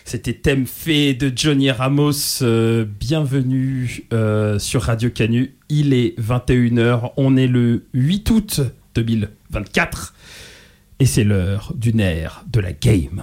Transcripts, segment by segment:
C'était Thème fait de Johnny Ramos. Bienvenue sur Radio Canu. Il est 21h. On est le 8 août 2024. Et c'est l'heure du nerf de la game.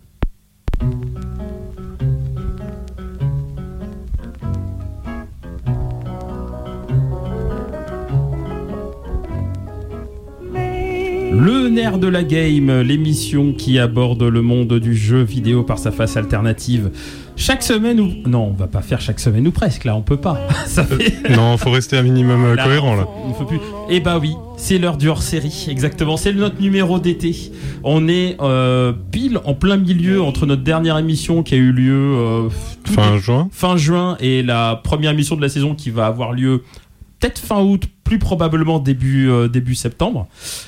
Le nerf de la game, l'émission qui aborde le monde du jeu vidéo par sa face alternative. Chaque semaine ou... Non, on va pas faire chaque semaine ou presque, là, on peut pas. Ça fait... Non, faut rester un minimum cohérent, là. On faut plus... Eh bah oui, c'est l'heure du hors-série, exactement. C'est notre numéro d'été. On est pile en plein milieu entre notre dernière émission qui a eu lieu... Fin juin et la première émission de la saison qui va avoir lieu peut-être fin août, plus probablement début septembre.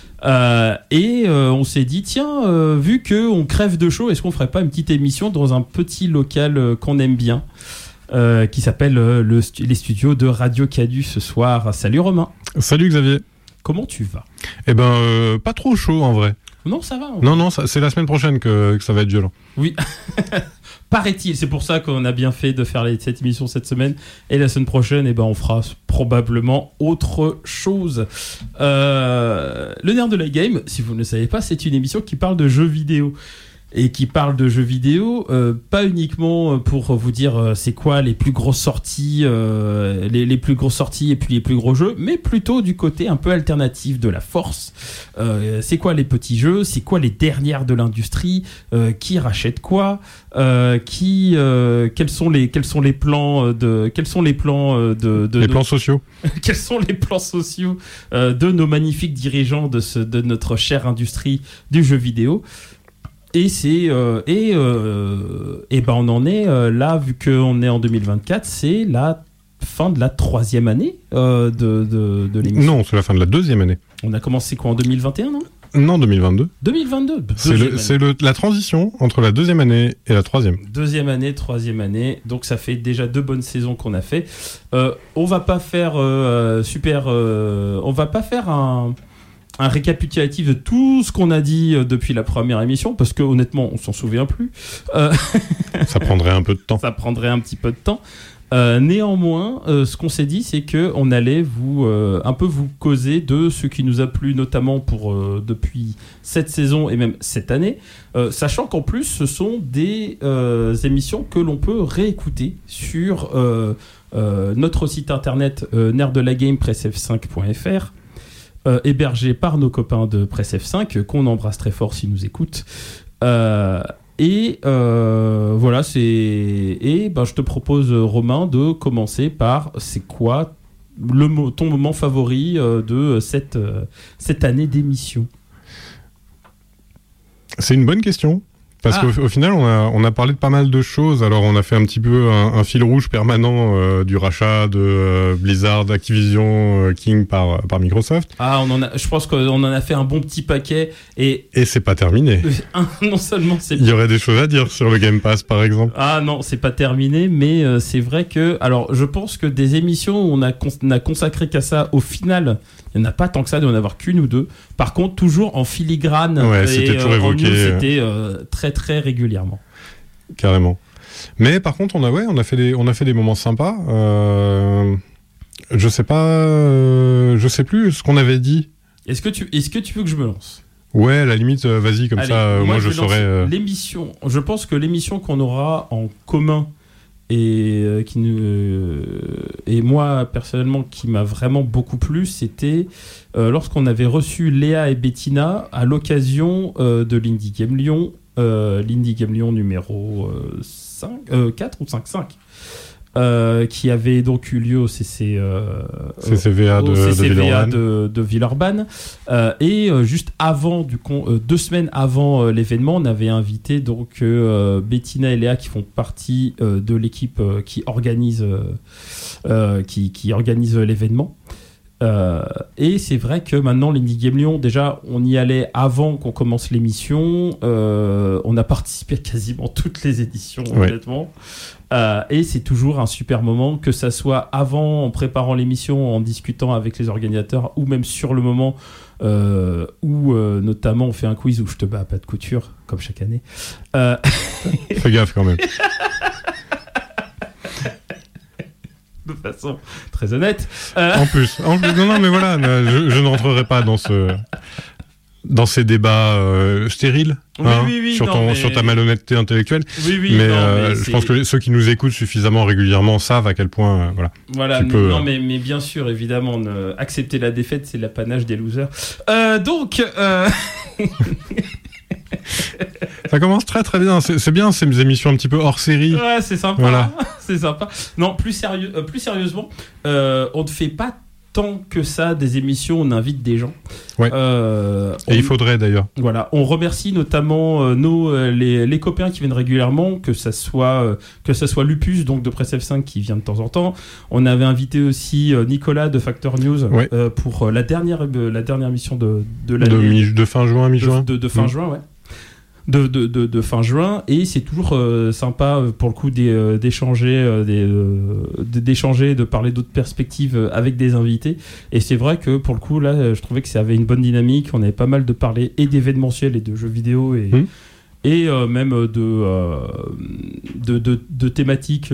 On s'est dit tiens, vu qu'on crève de chaud, est-ce qu'on ferait pas une petite émission dans un petit local qu'on aime bien, qui s'appelle les studios de Radio Canu ce soir. Salut Romain. Salut Xavier. Comment tu vas? Eh ben pas trop chaud en vrai. Non, ça va. Non, c'est la semaine prochaine que ça va être violent. Oui. Paraît-il, c'est pour ça qu'on a bien fait de faire cette émission cette semaine. Et la semaine prochaine, eh ben, on fera probablement autre chose. Le nerf de la game, si vous ne le savez pas, c'est une émission qui parle de jeux vidéo. Et qui parle de jeux vidéo, pas uniquement pour vous dire c'est quoi les plus grosses sorties, les plus grosses sorties et puis les plus gros jeux, mais plutôt du côté un peu alternatif de la force. C'est quoi les petits jeux, c'est quoi les dernières de l'industrie, qui rachète quoi, quels sont les plans sociaux. Quels sont les plans sociaux de nos magnifiques dirigeants de notre chère industrie du jeu vidéo. Et on en est là, vu qu'on est en 2024, c'est la fin de la 3e année de l'émission. Non, c'est la fin de la 2e année. On a commencé quoi en 2021, non ? Non, 2022. 2022. C'est la transition entre la 2e année et la 3e. 2e année, 3e année. Donc ça fait déjà 2 bonnes saisons qu'on a fait. On va pas faire on va pas faire un récapitulatif de tout ce qu'on a dit depuis la première émission, parce que honnêtement, on s'en souvient plus. Ça prendrait un peu de temps. Ça prendrait un petit peu de temps. Néanmoins, ce qu'on s'est dit, c'est qu'on allait un peu vous causer de ce qui nous a plu, notamment depuis cette saison et même cette année, sachant qu'en plus, ce sont des émissions que l'on peut réécouter sur notre site internet nerddelagame.pressf5.fr. Hébergé par nos copains de Press F5 qu'on embrasse très fort s'ils nous écoutent. Voilà, je te propose, Romain, de commencer par c'est quoi ton moment favori de cette année d'émission? C'est une bonne question. Parce qu'au final, on a parlé de pas mal de choses. Alors, on a fait un petit peu un fil rouge permanent du rachat de Blizzard, Activision, King par Microsoft. Je pense qu'on en a fait un bon petit paquet. Et c'est pas terminé. Non seulement c'est... Il y aurait des choses à dire sur le Game Pass, par exemple. Ah non, c'est pas terminé, mais c'est vrai que... Alors, je pense que des émissions où on a consacré qu'à ça, au final... Il n'y en a pas tant que ça, il doit y en avoir qu'une ou deux. Par contre, toujours en filigrane. Ouais, c'était toujours évoqué. C'était très très régulièrement. Carrément. Mais par contre, on a fait des moments sympas. Je sais plus ce qu'on avait dit. Est-ce que tu veux que je me lance ? Ouais, à la limite, vas-y, comme ça, moi je saurais. L'émission. Je pense que l'émission qu'on aura en commun. Et moi personnellement qui m'a vraiment beaucoup plu, c'était lorsqu'on avait reçu Léa et Bettina à l'occasion de l'Indie Game Lyon, numéro 4 ou 5, qui avait donc eu lieu au CCVA de Villeurbanne. Juste avant, 2 semaines avant l'événement, on avait invité donc Bettina et Léa qui font partie de l'équipe qui organise l'événement. Et c'est vrai que maintenant l'Indie Game Lyon, déjà on y allait avant qu'on commence l'émission, on a participé à quasiment toutes les éditions, honnêtement. Et c'est toujours un super moment, que ça soit avant, en préparant l'émission, en discutant avec les organisateurs, ou même sur le moment où notamment on fait un quiz où je te bats à pas de couture, comme chaque année. Fais gaffe quand même. De façon très honnête. En plus, non, mais voilà, je ne rentrerai pas dans ces débats stériles, oui, sur ta malhonnêteté intellectuelle. Oui, mais je pense que ceux qui nous écoutent suffisamment régulièrement savent à quel point, tu peux. Non, mais bien sûr, évidemment, accepter la défaite, c'est l'apanage des losers. Donc. Ça commence très très bien. C'est bien ces émissions un petit peu hors série. Ouais, c'est sympa. Voilà. C'est sympa. Non, plus sérieusement, on ne fait pas tant que ça des émissions, on invite des gens. Ouais. Et il faudrait d'ailleurs. Voilà, on remercie notamment les copains qui viennent régulièrement, que ça soit Lupus, donc de Press F5, qui vient de temps en temps. On avait invité aussi Nicolas de Factor News pour la dernière émission de l'année. De fin juin, mi-juin. De fin juin, ouais. De fin juin, et c'est toujours sympa pour le coup d'échanger, de parler d'autres perspectives avec des invités. Et c'est vrai que pour le coup là, je trouvais que ça avait une bonne dynamique. On avait pas mal de parler et d'événementiel et de jeux vidéo et même de thématiques,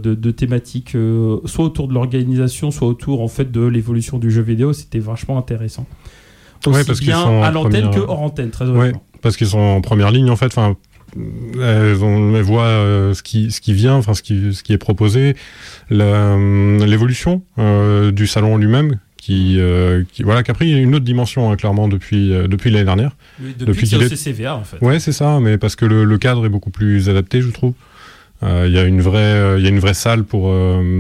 soit autour de l'organisation, soit autour en fait de l'évolution du jeu vidéo. C'était vachement intéressant. Aussi parce bien qu'ils sont à l'antenne que hors antenne, très honnêtement. Ouais, parce qu'ils sont en première ligne en fait. Enfin, elles voient ce qui vient, enfin ce qui est proposé, l'évolution du salon lui-même, qui a pris une autre dimension clairement depuis l'année dernière. Oui, depuis qu'il est au CCVA en fait. Ouais, c'est ça, mais parce que le cadre est beaucoup plus adapté, je trouve. Il y a une vraie salle pour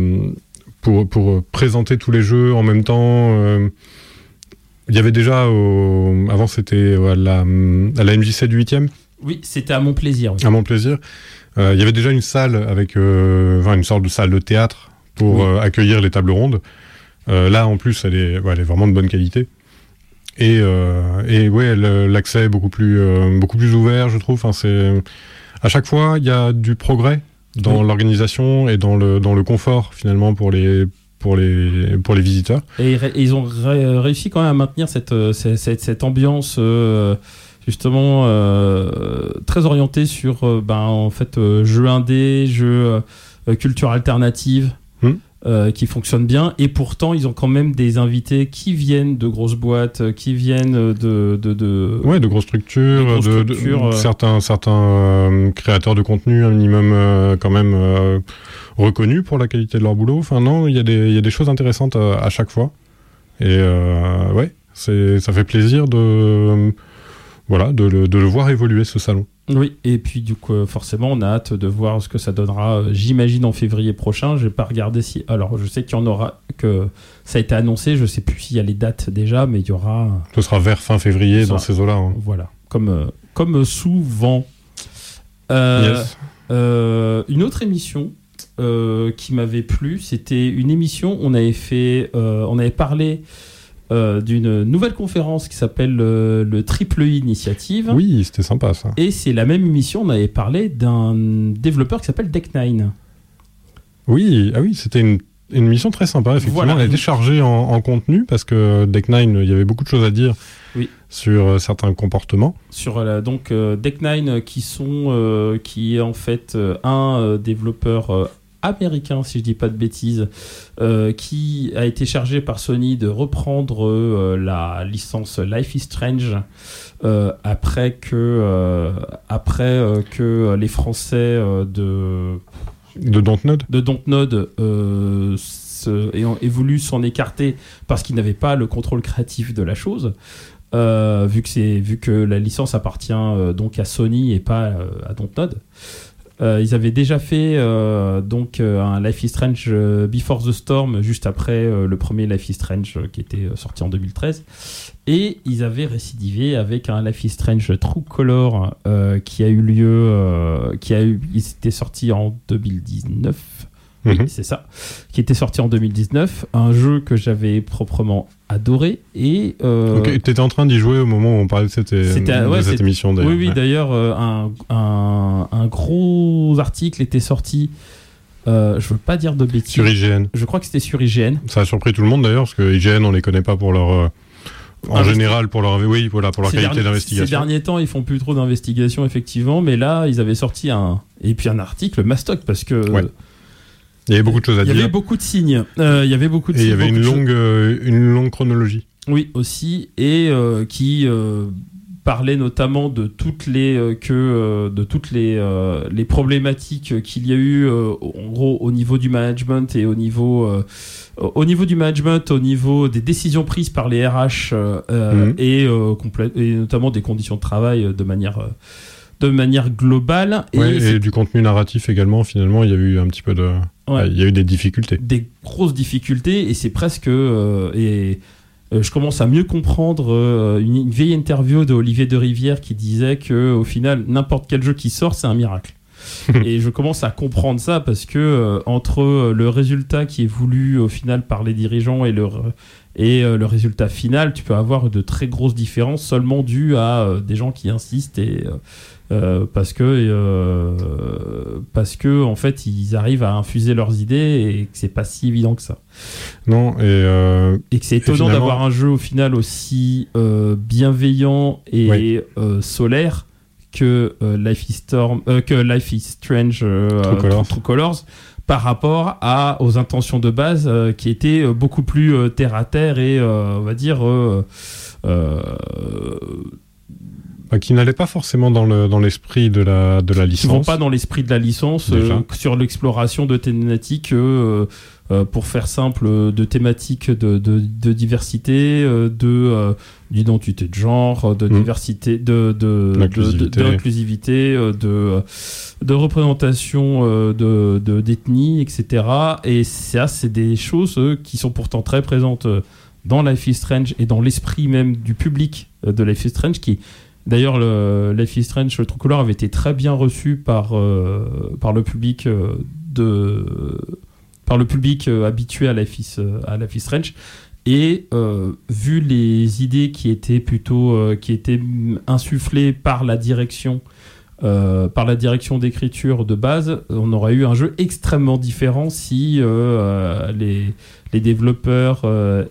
présenter tous les jeux en même temps. Il y avait déjà, avant c'était à la MJC du 8e. Oui, c'était à Montplaisir. Oui. À Montplaisir. Il y avait déjà une salle avec une sorte de salle de théâtre pour accueillir les tables rondes. Là, en plus, elle est vraiment de bonne qualité. Et l'accès est beaucoup plus ouvert, je trouve. Enfin, à chaque fois, il y a du progrès dans l'organisation et dans le confort finalement pour les visiteurs. Et ils ont réussi quand même à maintenir cette ambiance justement très orientée sur jeux indés, jeux culture alternative qui fonctionnent bien, et pourtant ils ont quand même des invités qui viennent de grosses boîtes, qui viennent de grosses structures, certains créateurs de contenu un minimum quand même reconnus pour la qualité de leur boulot. Enfin non, il y a des choses intéressantes à chaque fois, et ça fait plaisir de le voir évoluer, ce salon. Oui, et puis du coup, forcément, on a hâte de voir ce que ça donnera, j'imagine, en février prochain. Je vais pas regarder si... Alors, je sais qu'il y en aura, que ça a été annoncé, je sais plus s'il y a les dates déjà, mais il y aura... Ce sera vers fin février, dans ces eaux-là. Hein. Voilà, comme souvent. Yes. Une autre émission qui m'avait plu, c'était une émission, on avait parlé... d'une nouvelle conférence qui s'appelle le Triple I Initiative. Oui, c'était sympa ça. Et c'est la même émission, on avait parlé d'un développeur qui s'appelle Deck9. Oui, c'était une émission très sympa, effectivement. Voilà. Elle a été chargée en contenu parce que Deck9, il y avait beaucoup de choses à dire sur certains comportements. Sur Deck9 qui est en fait un développeur américain, si je dis pas de bêtises, qui a été chargé par Sony de reprendre la licence Life is Strange après que les Français de Dontnod aient voulu s'en écarter parce qu'ils n'avaient pas le contrôle créatif de la chose. Vu que la licence appartient donc à Sony et pas à Dontnod. Ils avaient déjà fait un Life is Strange Before the Storm juste après le premier Life is Strange qui était sorti en 2013, et ils avaient récidivé avec un Life is Strange True Color qui a eu lieu, il était sorti en 2019 Oui, c'est ça, qui était sorti en 2019, un jeu que j'avais proprement adoré. Et donc, t'étais en train d'y jouer au moment où on parlait de cette émission d'ailleurs. Oui, d'ailleurs, un gros article était sorti. Je veux pas dire de bêtises. Sur IGN. Je crois que c'était sur IGN. Ça a surpris tout le monde d'ailleurs, parce que IGN, on les connaît pas pour leur. En général, pour leur qualité d'investigation. Ces derniers temps, ils font plus trop d'investigation, effectivement, mais là, ils avaient sorti un article mastoc, parce que. Ouais. Il y avait beaucoup de choses à dire. Il y avait beaucoup de signes. Et il y avait une longue chronologie. Oui, aussi, et qui parlait notamment de toutes les problématiques qu'il y a eu en gros au niveau du management et au niveau des décisions prises par les RH et notamment des conditions de travail de manière globale. Et du contenu narratif également. Finalement, il y a eu un petit peu de... Ouais. Il y a eu des difficultés. Des grosses difficultés, et c'est presque... je commence à mieux comprendre une vieille interview d'Olivier de Rivière qui disait qu'au final, n'importe quel jeu qui sort, c'est un miracle. Et je commence à comprendre ça, parce que entre le résultat qui est voulu au final par les dirigeants et le résultat final, tu peux avoir de très grosses différences seulement dues à des gens qui insistent et parce que en fait ils arrivent à infuser leurs idées et que c'est pas si évident que ça. Non, et que c'est étonnant d'avoir un jeu au final aussi bienveillant et solaire que Life is Strange True Colors, par rapport aux intentions de base qui étaient beaucoup plus terre à terre et on va dire qui n'allaient pas forcément dans l'esprit de la licence. Qui vont pas dans l'esprit de la licence sur l'exploration de thématiques pour faire simple, de thématiques de diversité, d'identité de genre, de diversité, d'inclusivité, de représentation d'ethnie, etc. Et ça, c'est des choses qui sont pourtant très présentes dans Life is Strange et dans l'esprit même du public de Life is Strange, qui d'ailleurs, Life is Strange True Colors avait été très bien reçu par le public habitué à Life is Strange. Et vu les idées qui étaient insufflées par la direction d'écriture de base, on aurait eu un jeu extrêmement différent si les développeurs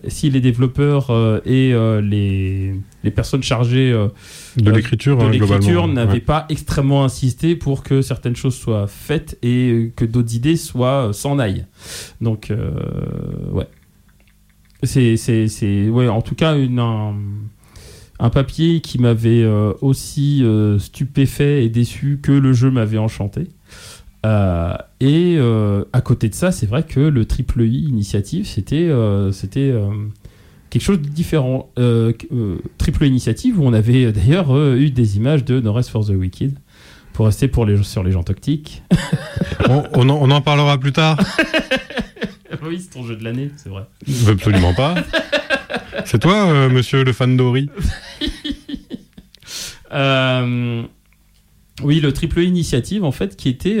et les personnes chargées de l'écriture n'avaient pas extrêmement insisté pour que certaines choses soient faites et que d'autres idées s'en aillent. Donc c'est en tout cas un papier qui m'avait aussi stupéfait et déçu que le jeu m'avait enchanté. Et à côté de ça, c'est vrai que le Triple I Initiative, c'était quelque chose de différent. Triple I Initiative, où on avait d'ailleurs eu des images de No Rest for the Wicked, pour rester sur les gens toxiques. On en parlera plus tard. Oui, c'est ton jeu de l'année, c'est vrai. Absolument pas. C'est toi, monsieur le fan d'Ori. Oui, le Triple Initiative, en fait, qui était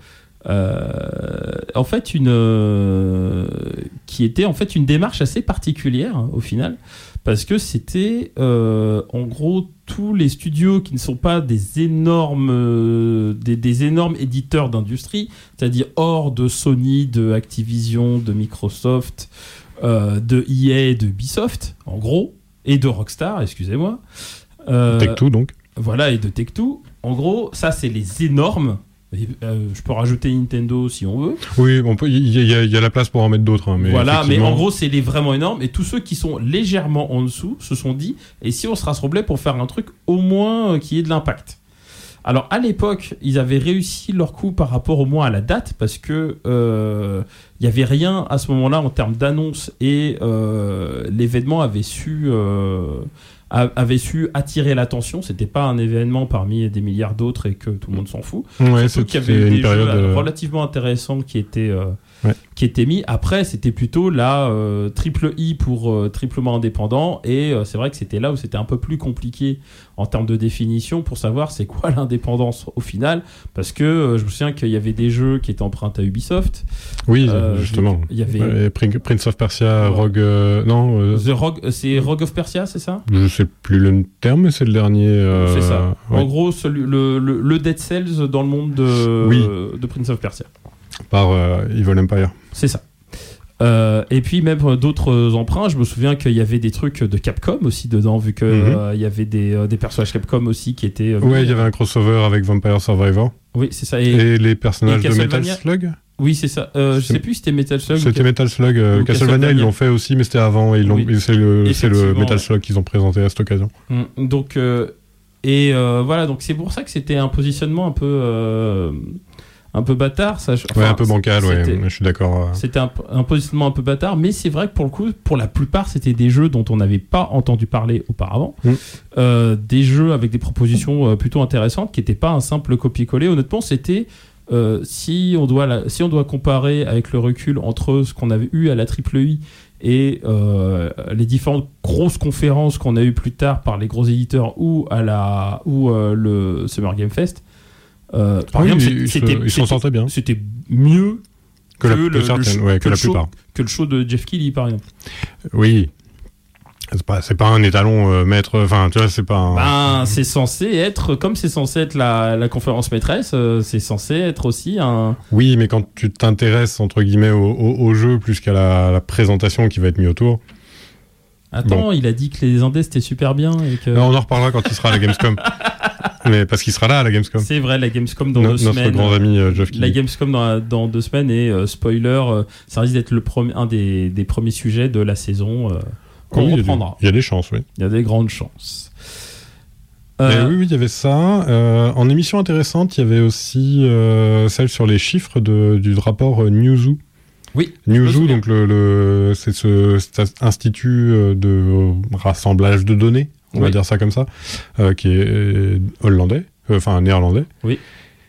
une démarche assez particulière au final, parce que c'était en gros tous les studios qui ne sont pas des énormes éditeurs d'industrie, c'est-à-dire hors de Sony, de Activision, de Microsoft, de EA, de Ubisoft, en gros, et de Rockstar, excusez-moi. Take-Two, donc. Voilà, et de Take-Two. En gros, ça, c'est les énormes. Je peux rajouter Nintendo si on veut. Oui, il y a la place pour en mettre d'autres. Mais voilà, mais en gros, c'est les vraiment énormes. Et tous ceux qui sont légèrement en dessous se sont dit, et si on se rassemblait pour faire un truc au moins qui ait de l'impact. Alors, à l'époque, ils avaient réussi leur coup par rapport au moins à la date, parce que il y avait rien à ce moment-là en termes d'annonce et l'événement avait su attirer l'attention. C'était pas un événement parmi des milliards d'autres et que tout le monde s'en fout. Ouais, surtout qu'il y avait des jeux relativement intéressants qui étaient mis. Après, c'était plutôt la triple I pour triplement indépendant, et c'est vrai que c'était là où c'était un peu plus compliqué en termes de définition pour savoir c'est quoi l'indépendance au final, parce que je me souviens qu'il y avait des jeux qui étaient empruntés à Ubisoft. Oui, justement. Il y avait Prince of Persia, Rogue... c'est Rogue of Persia, c'est ça ? Je sais plus le terme, mais c'est le dernier... C'est ça. En gros, le Dead Cells dans le monde de Prince of Persia. Par Evil Empire. C'est ça. Et puis même d'autres emprunts, je me souviens qu'il y avait des trucs de Capcom aussi dedans, vu que il y avait des personnages Capcom aussi qui étaient... ouais, il y avait un crossover avec Vampire Survivor. Oui, c'est ça. Et les personnages de Metal Slug. Oui, c'est ça. Je sais plus si c'était Metal Slug. C'était Metal Slug. Castlevania, ils l'ont fait aussi, mais c'était avant. C'est le Metal Slug qu'ils ont présenté à cette occasion. Donc, voilà, donc c'est pour ça que c'était un positionnement un peu bâtard, ça. Un peu bancal, je suis d'accord. C'était un positionnement un peu bâtard, mais c'est vrai que pour le coup, pour la plupart, c'était des jeux dont on n'avait pas entendu parler auparavant. Des jeux avec des propositions plutôt intéressantes, qui n'étaient pas un simple copier-coller. Honnêtement, c'était... si on doit comparer avec le recul entre ce qu'on avait eu à la Triple I et les différentes grosses conférences qu'on a eues plus tard par les gros éditeurs ou le Summer Game Fest, par exemple, ils s'en sortaient bien. C'était mieux que la plupart. Que le show de Jeff Keighley, par exemple. Oui. C'est pas un étalon maître. Enfin, tu vois, c'est pas. C'est censé être, comme c'est censé être la conférence maîtresse, c'est censé être aussi un. Oui, mais quand tu t'intéresses entre guillemets au jeu plus qu'à la présentation qui va être mise autour. Attends, il a dit que les indés c'était super bien et que. Non, on en reparlera quand il sera à la Gamescom. Mais parce qu'il sera là à la Gamescom. C'est vrai, la Gamescom dans 2 semaines. Notre grand ami Geoff Keighley. La Gamescom dans 2 semaines et spoiler, ça risque d'être un des premiers sujets de la saison qu'on reprendra. Il y a des chances, oui. Il y a des grandes chances. Oui, il y avait ça. En émission intéressante, il y avait aussi celle sur les chiffres du rapport Newzoo. Oui. Newzoo, donc c'est cet institut de rassemblage de données. On va dire ça comme ça, qui est hollandais, néerlandais. Oui.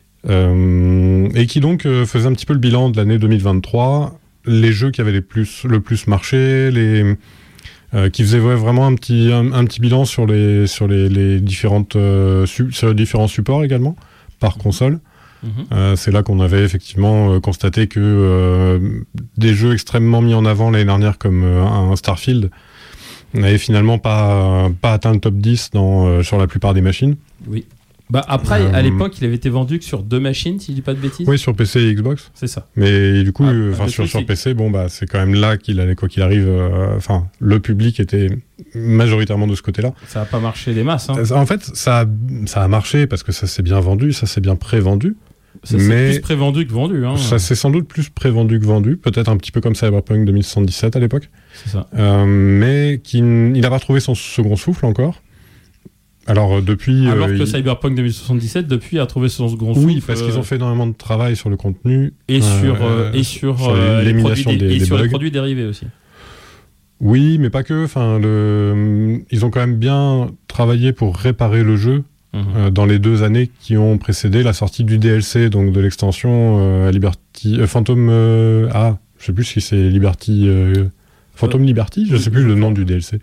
Et qui donc faisait un petit peu le bilan de l'année 2023, les jeux qui avaient le plus marché, qui faisaient vraiment un petit bilan sur les différents supports également, par console. C'est là qu'on avait effectivement constaté que des jeux extrêmement mis en avant l'année dernière comme un Starfield n'avait finalement pas atteint le top 10 sur la plupart des machines. Oui. Après, à l'époque, il avait été vendu que sur 2 machines, si je dis pas de bêtises. Oui, sur PC et Xbox. C'est ça. Mais du coup, sur PC, c'est quand même là qu'il allait, quoi qu'il arrive, le public était majoritairement de ce côté-là. Ça a pas marché des masses. En fait, ça a marché parce que ça s'est bien vendu, ça s'est bien pré-vendu. Ça c'est plus prévendu que vendu. Ça c'est sans doute plus prévendu que vendu, peut-être un petit peu comme Cyberpunk 2077 à l'époque. C'est ça. Mais il n'a pas trouvé son second souffle encore. Alors que Cyberpunk 2077 depuis a trouvé son second souffle. Oui, parce qu'ils ont fait énormément de travail sur le contenu et sur l'élimination des sur bugs. Les produits dérivés aussi. Oui, mais pas que. Ils ont quand même bien travaillé pour réparer le jeu. Dans les 2 années qui ont précédé la sortie du DLC, donc de l'extension Liberty Phantom. Je sais plus si c'est Liberty. Phantom Liberty, je sais plus le nom du DLC.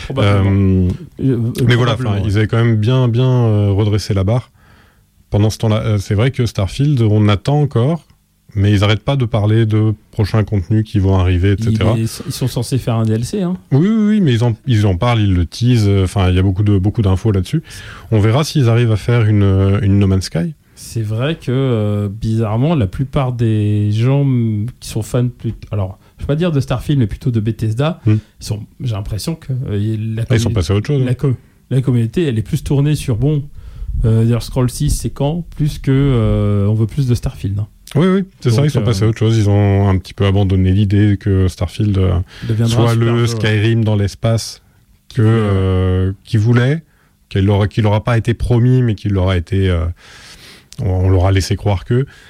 Mais voilà, ils avaient quand même bien redressé la barre. Pendant ce temps-là, c'est vrai que Starfield, on attend encore, mais ils n'arrêtent pas de parler de prochains contenus qui vont arriver, etc. Ils sont censés faire un DLC, hein. Oui, mais ils en parlent, ils le teasent. Il y a beaucoup d'infos là-dessus. On verra s'ils arrivent à faire une No Man's Sky. C'est vrai que bizarrement, la plupart des gens qui sont fans, alors je vais pas dire de Starfield, mais plutôt de Bethesda, j'ai l'impression que ils sont passés à autre chose. La communauté, elle est plus tournée sur Elder Scrolls 6, c'est quand, plus que on veut plus de Starfield. Hein. Oui, c'est ça, ils sont passés à autre chose. Ils ont un petit peu abandonné l'idée que Starfield soit le Skyrim dans l'espace qu'ils voulaient, qu'il leur a pas été promis, mais qu'il leur a été... on leur a laissé croire que...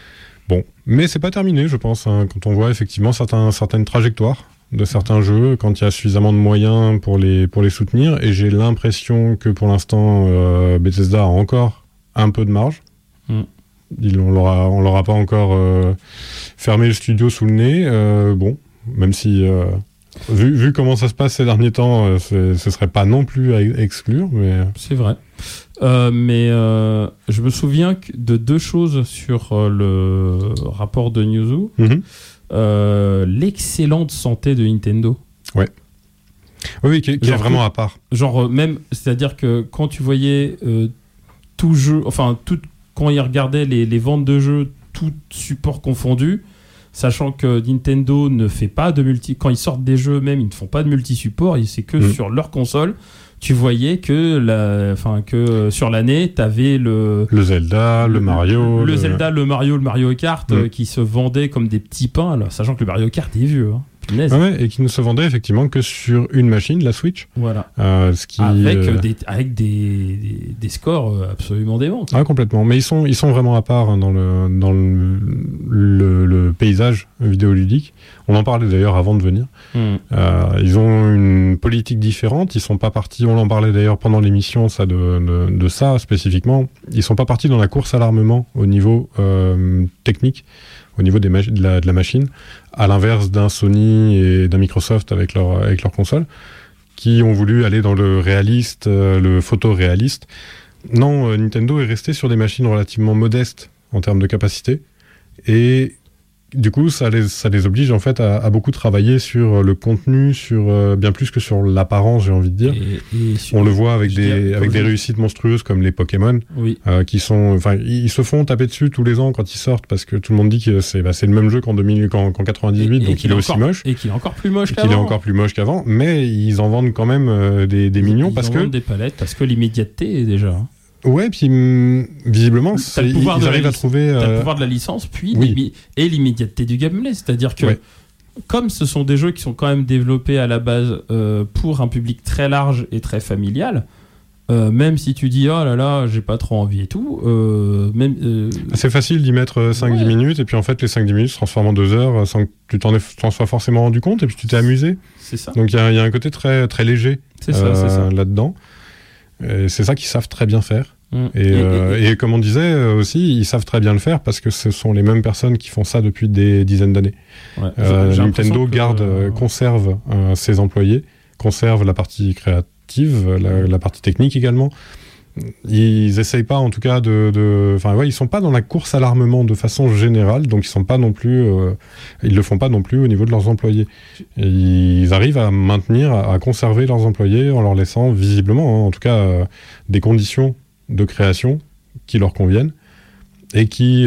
Bon, mais c'est pas terminé, je pense, hein, quand on voit effectivement certaines trajectoires de certains jeux, quand il y a suffisamment de moyens pour les soutenir, et j'ai l'impression que pour l'instant, Bethesda a encore un peu de marge. On leur a pas encore fermé le studio sous le nez. Bon, même si vu comment ça se passe ces derniers temps, ce serait pas non plus à exclure, mais c'est vrai. Mais je me souviens de deux choses sur le rapport de Newzoo. L'excellente santé de Nintendo. Ouais. Oui, qui est vraiment à part. Genre même, c'est-à-dire que quand tu voyais tout jeu, enfin quand ils regardaient les ventes de jeux, tout support confondu, sachant que Nintendo ne fait pas de quand ils sortent des jeux même, ils ne font pas de multi-support, c'est que sur leur console. Tu voyais que sur l'année, t'avais le Zelda, le Mario, le Mario Kart qui se vendaient comme des petits pains, alors, sachant que le Mario Kart est vieux. Hein. Ouais, et qui ne se vendait effectivement que sur une machine, la Switch. Voilà. Ce qui, avec des scores absolument déments. Ah, complètement. Mais ils sont vraiment à part hein, dans le paysage vidéoludique. On en parlait d'ailleurs avant de venir. Ils ont une politique différente. Ils sont pas partis. On en parlait d'ailleurs pendant l'émission, ça de ça spécifiquement. Ils sont pas partis dans la course à l'armement au niveau technique, au niveau de la machine, à l'inverse d'un Sony et d'un Microsoft avec leur console, qui ont voulu aller dans le réaliste, le photoréaliste. Non, Nintendo est resté sur des machines relativement modestes en termes de capacité, et du coup, ça les oblige en fait à beaucoup travailler sur le contenu, sur bien plus que sur l'apparence, j'ai envie de dire. On le voit avec des réussites monstrueuses comme les Pokémon, qui sont, enfin, ils se font taper dessus tous les ans quand ils sortent parce que tout le monde dit que c'est le même jeu qu'en 98, donc il est aussi moche. Et qu'il est encore plus moche qu'avant. Qu'il est encore plus moche qu'avant, mais ils en vendent quand même des millions parce que. Ils en vendent des palettes parce que l'immédiateté est déjà. Ouais, puis visiblement, ils arrivent à trouver... T'as le pouvoir de la licence, puis et l'immédiateté du gameplay. C'est-à-dire que, comme ce sont des jeux qui sont quand même développés à la base pour un public très large et très familial, même si tu dis « Oh là là, j'ai pas trop envie et tout », c'est facile d'y mettre 5-10 minutes, et puis en fait, les 5-10 minutes se transforment en 2 heures sans que tu t'en sois forcément rendu compte, et puis tu t'es amusé. C'est ça. Donc il y a un côté très, très léger là-dedans. Et c'est ça qu'ils savent très bien faire. Et comme on disait aussi, ils savent très bien le faire parce que ce sont les mêmes personnes qui font ça depuis des dizaines d'années. Nintendo conserve ses employés, conserve la partie créative, la partie technique également. Ils essayent pas, en tout cas, ils sont pas dans la course à l'armement de façon générale, donc ils sont pas non plus, ils le font pas non plus au niveau de leurs employés. Et ils arrivent à maintenir, à conserver leurs employés en leur laissant visiblement, en tout cas, des conditions de création qui leur conviennent et qui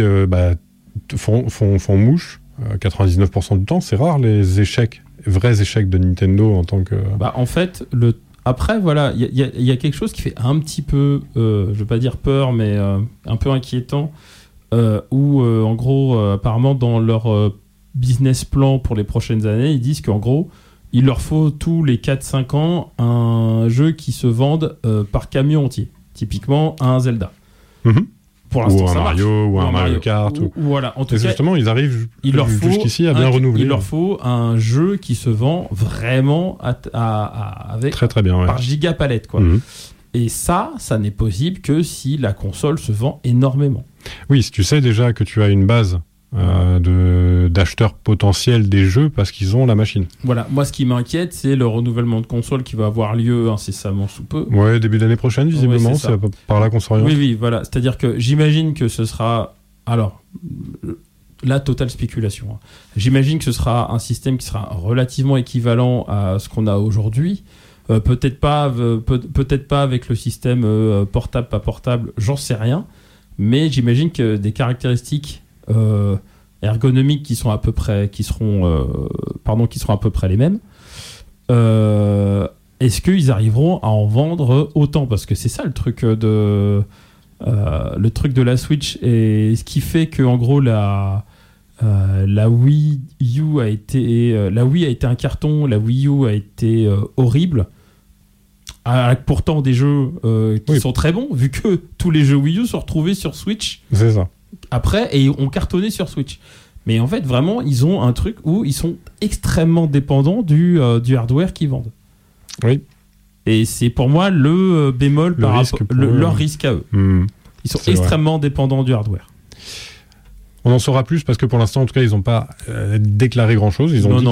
font mouche 99% du temps. C'est rare les vrais échecs de Nintendo en tant que. En fait, Après, voilà, il y a quelque chose qui fait un petit peu, je veux pas dire peur, mais un peu inquiétant, où, en gros, apparemment, dans leur business plan pour les prochaines années, ils disent qu'en gros, il leur faut tous les 4-5 ans un jeu qui se vende par camion entier. Typiquement, un Zelda. Pour l'instant, ou un Mario, ou un Mario Kart. Voilà, en tout cas, justement, ils arrivent jusqu'ici à bien renouveler. Il leur faut un jeu qui se vend vraiment avec très très bien, par gigapalette, quoi. Et ça n'est possible que si la console se vend énormément. Oui, si tu sais déjà que tu as une base d'acheteurs potentiels des jeux parce qu'ils ont la machine. Voilà, moi ce qui m'inquiète, c'est le renouvellement de console qui va avoir lieu incessamment sous peu. Ouais, début d'année prochaine, visiblement, c'est par là qu'on s'oriente. Oui, voilà, c'est-à-dire que j'imagine que ce sera... Alors, la totale spéculation. Hein. J'imagine que ce sera un système qui sera relativement équivalent à ce qu'on a aujourd'hui. Peut-être pas avec le système portable, pas portable, j'en sais rien. Mais j'imagine que des caractéristiques ergonomiques qui seront à peu près les mêmes. Est-ce qu'ils arriveront à en vendre autant ? Parce que c'est ça le truc de la Switch, et ce qui fait que en gros la Wii U a été un carton, la Wii U a été horrible. Pourtant des jeux qui sont très bons, vu que tous les jeux Wii U sont retrouvés sur Switch. C'est ça. après et ont cartonné sur Switch. Mais en fait, vraiment, ils ont un truc où ils sont extrêmement dépendants du hardware qu'ils vendent. Oui. Et c'est pour moi le bémol par rapport leur risque à eux. Ils sont extrêmement dépendants du hardware. On en saura plus parce que pour l'instant, en tout cas, ils n'ont pas déclaré grand-chose. Ils ont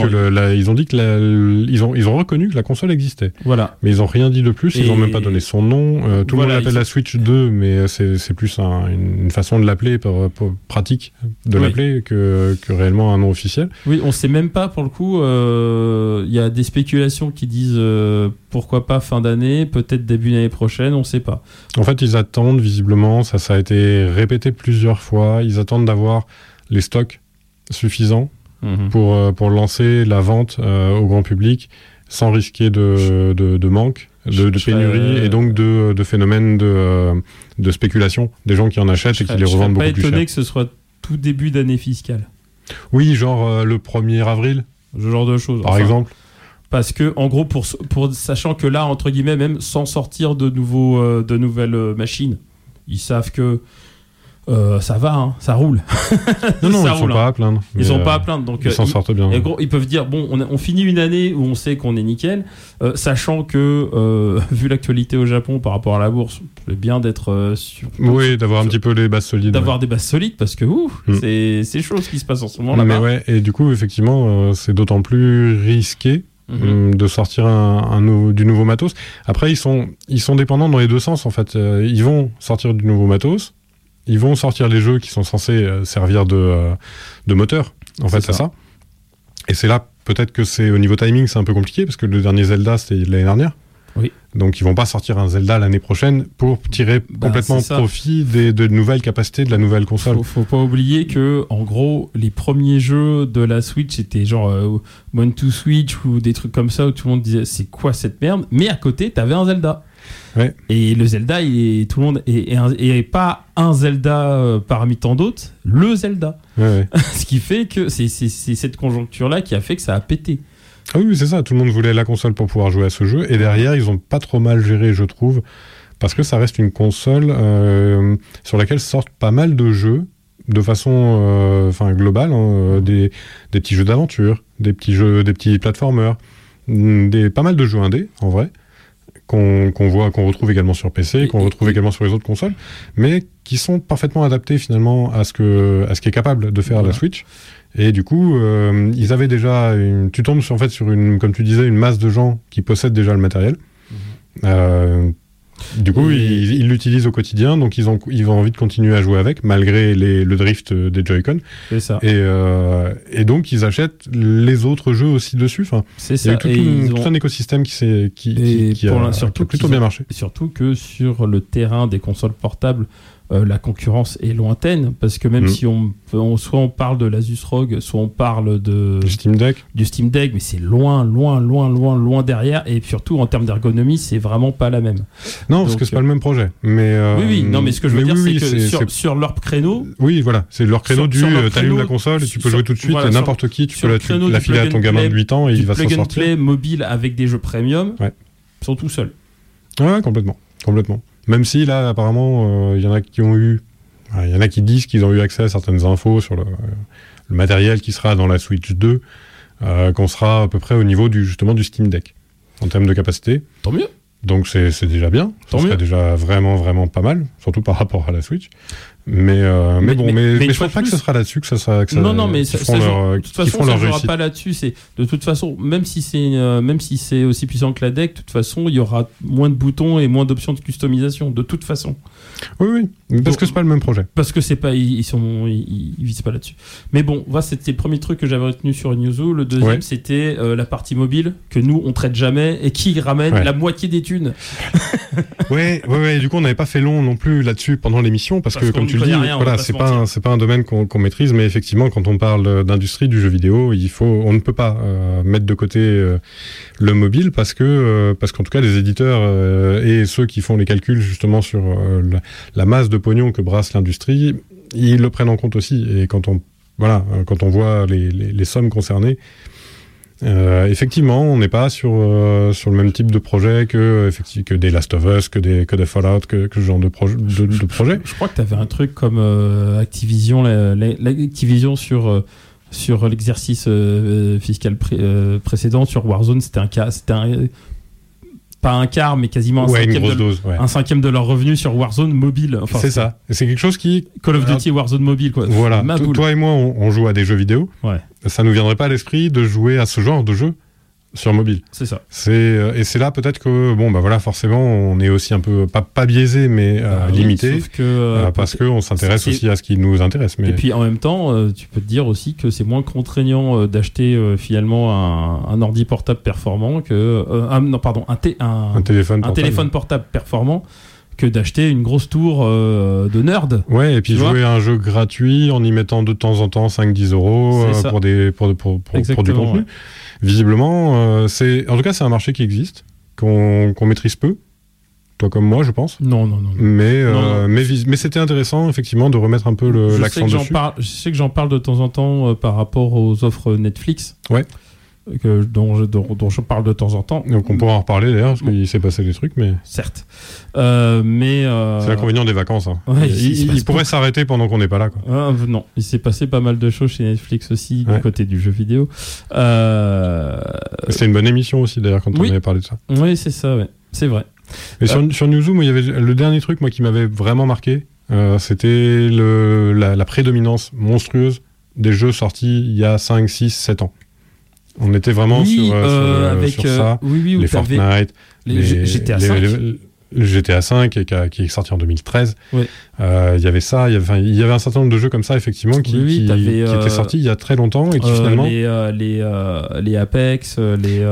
ils ont reconnu que la console existait. Voilà. Mais ils n'ont rien dit de plus. Ils n'ont même pas donné son nom. Tout le monde l'appelle la Switch 2, mais c'est plus une façon de l'appeler pratique de l'appeler que réellement un nom officiel. Oui, on ne sait même pas pour le coup. Il y a des spéculations qui disent pourquoi pas fin d'année, peut-être début d'année prochaine, on ne sait pas. En fait, ils attendent visiblement. Ça a été répété plusieurs fois. Ils attendent d'avoir les stocks suffisants pour lancer la vente au grand public sans risquer de manque, de pénurie et donc de phénomènes de spéculation, des gens qui en achètent et qui les revendent beaucoup plus cher. Je serais pas étonné que ce soit tout début d'année fiscale. Oui, genre le 1er avril. Ce genre de choses. Par exemple. Parce que, en gros, sachant que là, entre guillemets, même sans sortir de nouvelles machines, ils savent que ça va, hein, ça roule. Non, ils ne sont pas à plaindre. Ils sont pas à plaindre. Donc, ils s'en sortent bien. Et gros, ils peuvent dire, bon, on finit une année où on sait qu'on est nickel, sachant que, vu l'actualité au Japon par rapport à la bourse, c'est bien d'être oui, d'avoir un petit peu les bases solides. D'avoir des bases solides, parce que c'est chaud ce qui se passe en ce moment là-bas. Mais ouais, et du coup, effectivement, c'est d'autant plus risqué de sortir du nouveau matos. Après, ils sont dépendants dans les deux sens, en fait. Ils vont sortir du nouveau matos. Ils vont sortir les jeux qui sont censés servir de moteur, en fait, c'est ça. Et c'est là, peut-être que c'est au niveau timing, c'est un peu compliqué, parce que le dernier Zelda, c'était l'année dernière. Oui. Donc, ils vont pas sortir un Zelda l'année prochaine pour tirer complètement profit de nouvelles capacités de la nouvelle console. Faut pas oublier que, en gros, les premiers jeux de la Switch, c'était genre One to Switch ou des trucs comme ça, où tout le monde disait, c'est quoi cette merde? Mais à côté, t'avais un Zelda. Ouais. Et le Zelda, tout le monde et pas un Zelda parmi tant d'autres, le Zelda. Ouais. Ce qui fait que c'est cette conjoncture-là qui a fait que ça a pété. Ah oui, c'est ça. Tout le monde voulait la console pour pouvoir jouer à ce jeu. Et derrière, ils ont pas trop mal géré, je trouve, parce que ça reste une console sur laquelle sortent pas mal de jeux de façon globale, hein, des petits jeux d'aventure, des petits platformers, pas mal de jeux indés, en vrai. Qu'on retrouve également sur PC, qu'on retrouve également sur les autres consoles, mais qui sont parfaitement adaptés finalement à ce qu'est capable de faire la Switch. Et du coup, ils avaient déjà tu tombes sur comme tu disais, une masse de gens qui possèdent déjà le matériel. Du coup, ils l'utilisent au quotidien, donc ils ont envie de continuer à jouer avec, malgré le drift des Joy-Con. C'est ça. Et donc, ils achètent les autres jeux aussi dessus. Enfin, c'est ça. Il y a tout un écosystème qui a plutôt bien marché. Surtout que sur le terrain des consoles portables, la concurrence est lointaine, parce que même si soit on parle de l'Asus ROG, soit on parle du Steam Deck, mais c'est loin derrière, et surtout en termes d'ergonomie, c'est vraiment pas la même. Non, parce que c'est pas le même projet. Mais non, mais ce que je veux dire, c'est que sur leur créneau. Oui, voilà, c'est leur créneau t'allumes la console et tu peux jouer tout de suite, n'importe qui, tu peux la filer à ton gamin de 8 ans et il va s'en sortir. Plug and play mobile avec des jeux premium, sont tout seuls. Ouais, complètement. Même si là, apparemment, il y en a qui disent qu'ils ont eu accès à certaines infos sur le matériel qui sera dans la Switch 2, qu'on sera à peu près au niveau du Steam Deck en termes de capacité. Tant mieux. Donc c'est déjà bien. Ça serait déjà vraiment vraiment pas mal, surtout par rapport à la Switch. Mais je pense pas que ce sera là-dessus que ça sera. Non, mais de toute façon, ça ne jouera pas là-dessus. C'est de toute façon, même si c'est aussi puissant que la Deck, de toute façon, il y aura moins de boutons et moins d'options de customisation. De toute façon. Oui, parce que c'est pas le même projet. Parce que c'est pas, ils visent pas là-dessus. Mais bon, c'était le premier truc que j'avais retenu sur Newzoo. Le deuxième, c'était la partie mobile que nous on traite jamais et qui ramène la moitié des thunes. Ouais. Du coup, on n'avait pas fait long non plus là-dessus pendant l'émission parce que comme tu le dis, voilà, c'est pas un domaine qu'on maîtrise, mais effectivement, quand on parle d'industrie du jeu vidéo, on ne peut pas mettre de côté le mobile parce qu'en tout cas, les éditeurs et ceux qui font les calculs justement sur la masse de pognon que brasse l'industrie, ils le prennent en compte aussi. Et quand on voit les sommes concernées, Effectivement, on n'est pas sur le même type de projet que des Last of Us, que des Fallout, que ce genre de projet. Je crois que tu avais un truc comme Activision, l'Activision sur l'exercice fiscal précédent sur Warzone, pas un quart, mais quasiment un cinquième de leurs revenus sur Warzone mobile. Enfin, c'est ça. Et c'est quelque chose qui... Call of Duty Warzone mobile, quoi. Voilà. Toi et moi, on joue à des jeux vidéo. Ouais. Ça nous viendrait pas à l'esprit de jouer à ce genre de jeu sur mobile. C'est ça. Et c'est là peut-être que, forcément, on est aussi un peu, pas biaisé, mais limité. Sauf que, parce qu'on s'intéresse aussi à ce qui nous intéresse. Mais... Et puis en même temps, tu peux te dire aussi que c'est moins contraignant d'acheter finalement un ordi portable performant que. Un téléphone portable performant que d'acheter une grosse tour de nerd. Ouais, et puis jouer à un jeu gratuit en y mettant de temps en temps 5-10 euros pour du contenu. Ouais. Visiblement, en tout cas, c'est un marché qui existe, qu'on maîtrise peu. Toi comme moi, je pense. Non. Mais c'était intéressant, effectivement, de remettre un peu l'accent dessus. Je sais que j'en parle de temps en temps par rapport aux offres Netflix. Ouais. Dont je parle de temps en temps. Donc on pourra en reparler d'ailleurs, parce qu'il s'est passé des trucs, mais... Certes. C'est l'inconvénient des vacances. Hein. Ouais, il pourrait s'arrêter pendant qu'on n'est pas là. Quoi. Non, il s'est passé pas mal de choses chez Netflix aussi, du côté du jeu vidéo. C'était une bonne émission aussi d'ailleurs, quand on avait parlé de ça. Oui, c'est ça, ouais. C'est vrai. Mais sur Newzoo, il y avait le dernier truc qui m'avait vraiment marqué, c'était la prédominance monstrueuse des jeux sortis il y a 5, 6, 7 ans. On était vraiment sur ça, les Fortnite, les GTA 5. Le GTA 5 qui est sorti en 2013. Il y avait ça, il y avait un certain nombre de jeux comme ça effectivement qui étaient sortis il y a très longtemps et qui finalement les Apex, les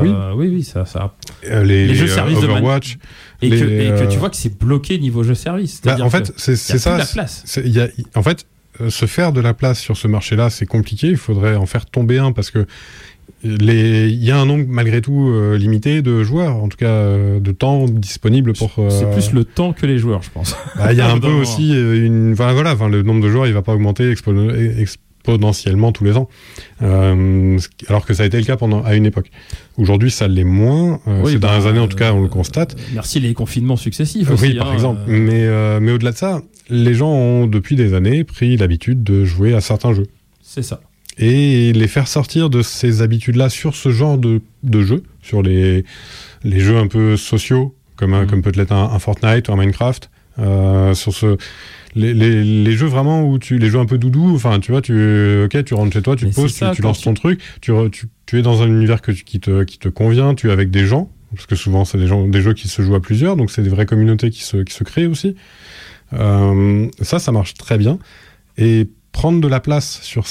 jeux services Overwatch et que tu vois que c'est bloqué niveau jeux services. En fait, c'est ça. En fait, se faire de la place sur ce marché-là, c'est compliqué. Il faudrait en faire tomber un parce que il y a un nombre malgré tout limité de joueurs, en tout cas de temps disponible pour. C'est plus le temps que les joueurs, je pense. Il y a un peu aussi le nombre de joueurs, il va pas augmenter exponentiellement tous les ans, alors que ça a été le cas à une époque. Aujourd'hui, ça l'est moins. Ces dernières années, en tout cas, on le constate. Merci les confinements successifs aussi. Oui, par exemple. Mais au-delà de ça, les gens ont depuis des années pris l'habitude de jouer à certains jeux. C'est ça. Et les faire sortir de ces habitudes-là sur ce genre de jeux, sur les jeux un peu sociaux, comme peut-être un Fortnite ou un Minecraft, sur les jeux vraiment où les jeux un peu doudou, enfin tu vois, tu rentres chez toi, tu te poses, tu lances ton truc, tu es dans un univers qui te convient, tu es avec des gens, parce que souvent c'est des jeux qui se jouent à plusieurs, donc c'est des vraies communautés qui se créent aussi. Ça marche très bien. Et prendre de la place sur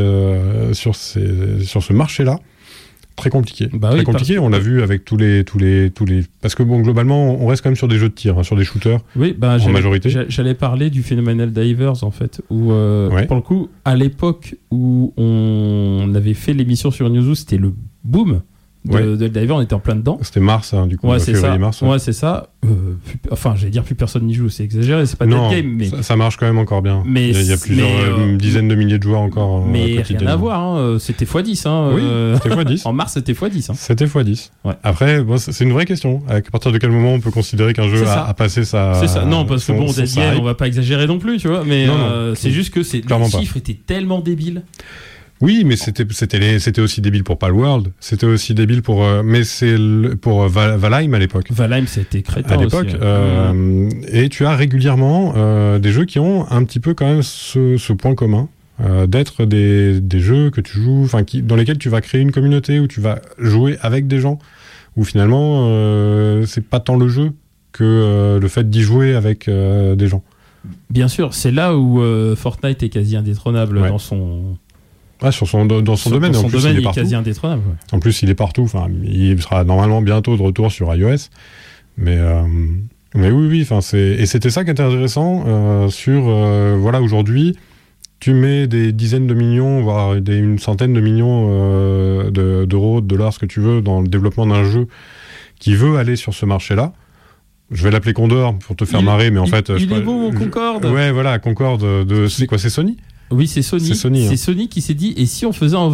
ce marché-là, très compliqué. Très compliqué. On l'a vu avec tous les. Parce que globalement, on reste quand même sur des jeux de tir, sur des shooters. Oui, en majorité. J'allais parler du Phenomenal Divers en fait, où pour le coup, à l'époque où on avait fait l'émission sur Newzoo, c'était le boom. De Diver, on était en plein dedans. C'était mars, du coup, février-mars. Ouais, c'est ça. J'allais dire plus personne n'y joue, c'est exagéré, c'est pas Dead Game, mais ça marche quand même encore bien. Mais il y a plusieurs dizaines de milliers de joueurs encore. Mais rien à voir, c'était x10. Oui, c'était x10. En mars, c'était x10. C'était x10. Ouais. Après, c'est une vraie question. À partir de quel moment on peut considérer qu'un jeu a passé sa. C'est ça. Non, parce que Dead Game, on va pas exagérer non plus, tu vois. Mais c'est juste que le chiffre était tellement débile. Oui, mais c'était aussi débile pour Palworld. C'était aussi débile pour Valheim à l'époque. Valheim, c'était crétin à l'époque. Aussi, et tu as régulièrement des jeux qui ont un petit peu quand même ce point commun d'être des jeux que tu joues, dans lesquels tu vas créer une communauté, où tu vas jouer avec des gens, où finalement c'est pas tant le jeu que le fait d'y jouer avec des gens. Bien sûr, c'est là où Fortnite est quasi indétrônable dans son. Dans son domaine. Dans son domaine, il est quasi indétrônable. Ouais. En plus, il est partout. Il sera normalement bientôt de retour sur iOS. Mais oui. Et c'était ça qui était intéressant aujourd'hui, tu mets des dizaines de millions, voire une centaine de millions d'euros, de dollars, ce que tu veux, dans le développement d'un jeu qui veut aller sur ce marché-là. Je vais l'appeler Condor pour te faire marrer, mais en fait... Il est beau, mon Concorde. Ouais, voilà, Concorde c'est quoi, c'est Sony ? Oui, c'est Sony. C'est Sony qui s'est dit, et si on faisait un Overwatch ?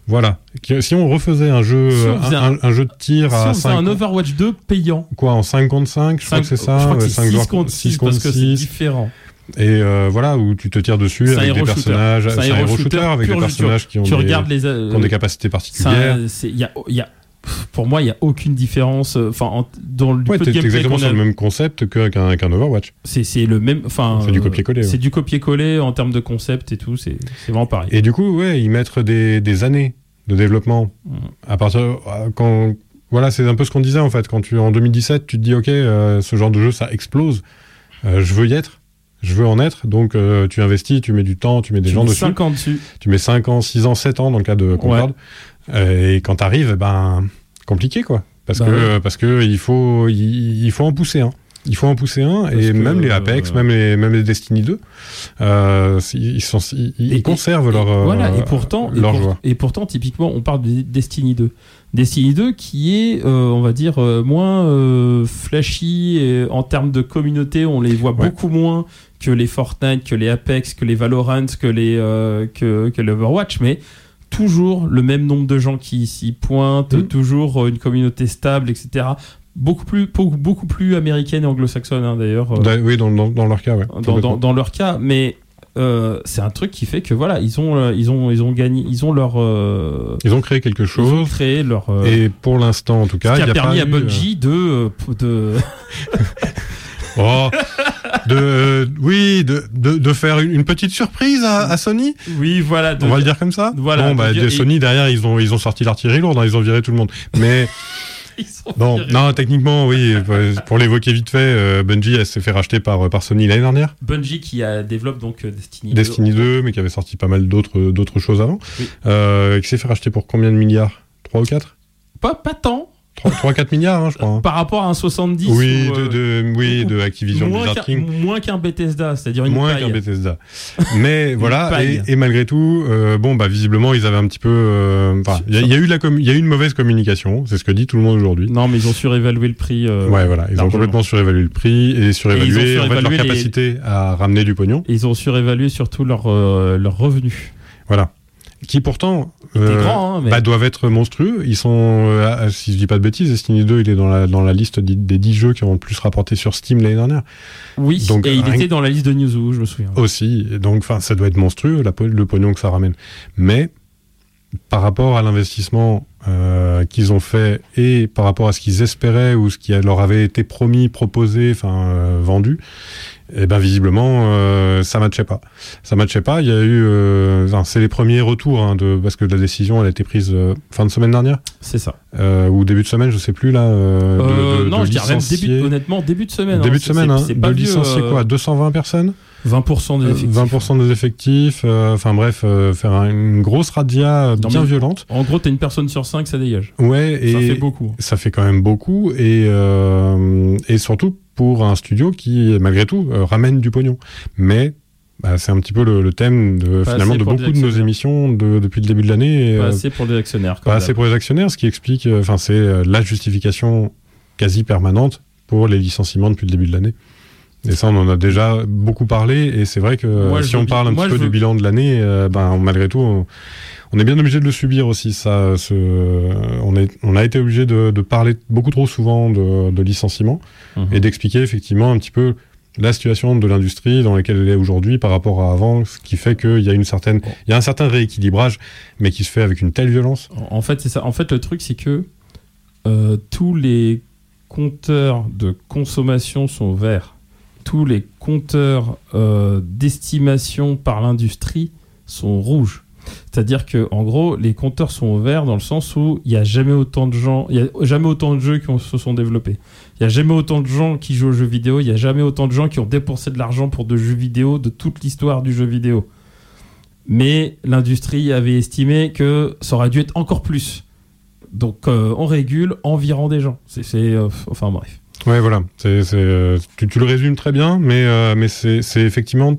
Voilà. Si on refaisait un jeu, un jeu de tir si à on faisait 5... un Overwatch 2 payant. Quoi, en 5 contre 5, je crois que c'est ça. Je crois que c'est 5 6 contre 6 parce que c'est différent. Et voilà, où tu te tires dessus avec des personnages. C'est un hero shooter avec des personnages qui ont des capacités particulières. Pour moi, il n'y a aucune différence. Dans le peu de gameplay exactement sur le même concept qu'un Overwatch. C'est le même. C'est du copier-coller. C'est du copier-coller en termes de concept et tout. C'est vraiment pareil. Et du coup, ils mettent des années de développement. À partir voilà, c'est un peu ce qu'on disait en fait. Quand en 2017, tu te dis ok, ce genre de jeu, ça explose. Je veux y être. Je veux en être, donc tu investis, tu mets du temps, tu mets des gens dessus. 5 ans dessus. Tu mets 5 ans, 6 ans, 7 ans dans le cas de Concorde. Et quand t'arrives, compliqué quoi. Parce que il faut en pousser un. Il faut en pousser un, et même les Apex, même les Destiny 2, ils conservent leur joie. Et pourtant, typiquement, on parle de Destiny 2. Destiny 2 qui est, on va dire, moins flashy en termes de communauté. On les voit beaucoup moins que les Fortnite, que les Apex, que les Valorant, que l'Overwatch, mais toujours le même nombre de gens qui s'y pointent, toujours une communauté stable, etc. Beaucoup plus américaine et anglo-saxonne d'ailleurs. Oui, dans leur cas, ouais. Dans leur cas, mais c'est un truc qui fait que voilà, ils ont gagné, ils ont créé quelque chose. Ils ont créé leur et pour l'instant, en tout cas, il a permis à Bungie de de faire une petite surprise à Sony. Oui, voilà. On va le dire comme ça. Voilà. Sony derrière, ils ont sorti l'artillerie lourde, ils ont viré tout le monde. Mais non, techniquement, oui. Pour l'évoquer vite fait, Bungie s'est fait racheter par Sony l'année dernière. Bungie qui développe donc Destiny 2, mais qui avait sorti pas mal d'autres choses avant. Oui. Qui s'est fait racheter pour combien de milliards ? 3 ou 4 ? Pas tant. 3-4 milliards, je crois. Par rapport à un 70. Oui, de Activision Blizzard King. Moins qu'un Bethesda, c'est-à-dire une moins paille. Qu'un Bethesda. Mais voilà, et malgré tout, visiblement, ils avaient un petit peu... il y a eu une mauvaise communication, c'est ce que dit tout le monde aujourd'hui. Non, mais ils ont surévalué le prix. Voilà, ils ont complètement surévalué le prix et surévalué leur capacité à ramener du pognon. Et ils ont surévalué surtout leurs revenus. Voilà. Qui pourtant doivent être monstrueux. Ils sont, si je dis pas de bêtises, Destiny 2, il est dans la liste des 10 jeux qui ont le plus rapporté sur Steam l'année dernière. Oui, donc, et il était dans la liste de Newzoo, je me souviens. Aussi, donc ça doit être monstrueux, le pognon que ça ramène. Mais par rapport à l'investissement qu'ils ont fait et par rapport à ce qu'ils espéraient ou ce qui leur avait été promis, proposé, vendu, visiblement ça matchait pas. Il y a eu c'est les premiers retours parce que la décision elle a été prise fin de semaine dernière. C'est ça. Ou début de semaine, je sais plus là. Non, je dirais même début de semaine. Début de semaine, de licencier 220 personnes. 20% des effectifs. 20% des effectifs. Faire une grosse razzia bien violente. En gros, t'as une personne sur 5, ça dégage. Ouais, et ça fait beaucoup. Ça fait quand même beaucoup, et surtout pour un studio qui, malgré tout, ramène du pognon. Mais c'est un petit peu le thème de beaucoup de nos émissions depuis le début de l'année. Pas assez pour les actionnaires. Pas assez pour les actionnaires, ce qui explique, c'est la justification quasi permanente pour les licenciements depuis le début de l'année. Et ça, on en a déjà beaucoup parlé, et c'est vrai que si on parle un petit peu du bilan de l'année, malgré tout, on est bien obligé de le subir aussi. Ça, on a été obligé de parler beaucoup trop souvent de licenciements et d'expliquer effectivement un petit peu la situation de l'industrie dans laquelle elle est aujourd'hui par rapport à avant, ce qui fait qu'il y a un certain rééquilibrage, mais qui se fait avec une telle violence. En fait, c'est ça. En fait, le truc, c'est que tous les compteurs de consommation sont verts. Tous les compteurs d'estimation par l'industrie sont rouges. C'est-à-dire que, en gros, les compteurs sont verts dans le sens où il n'y a jamais autant de gens, il n'y a jamais autant de jeux qui se sont développés. Il n'y a jamais autant de gens qui jouent aux jeux vidéo. Il n'y a jamais autant de gens qui ont dépensé de l'argent pour de jeux vidéo de toute l'histoire du jeu vidéo. Mais l'industrie avait estimé que ça aurait dû être encore plus. Donc, on régule en virant des gens. Enfin, bref. Ouais, voilà. Tu le résumes très bien, mais c'est effectivement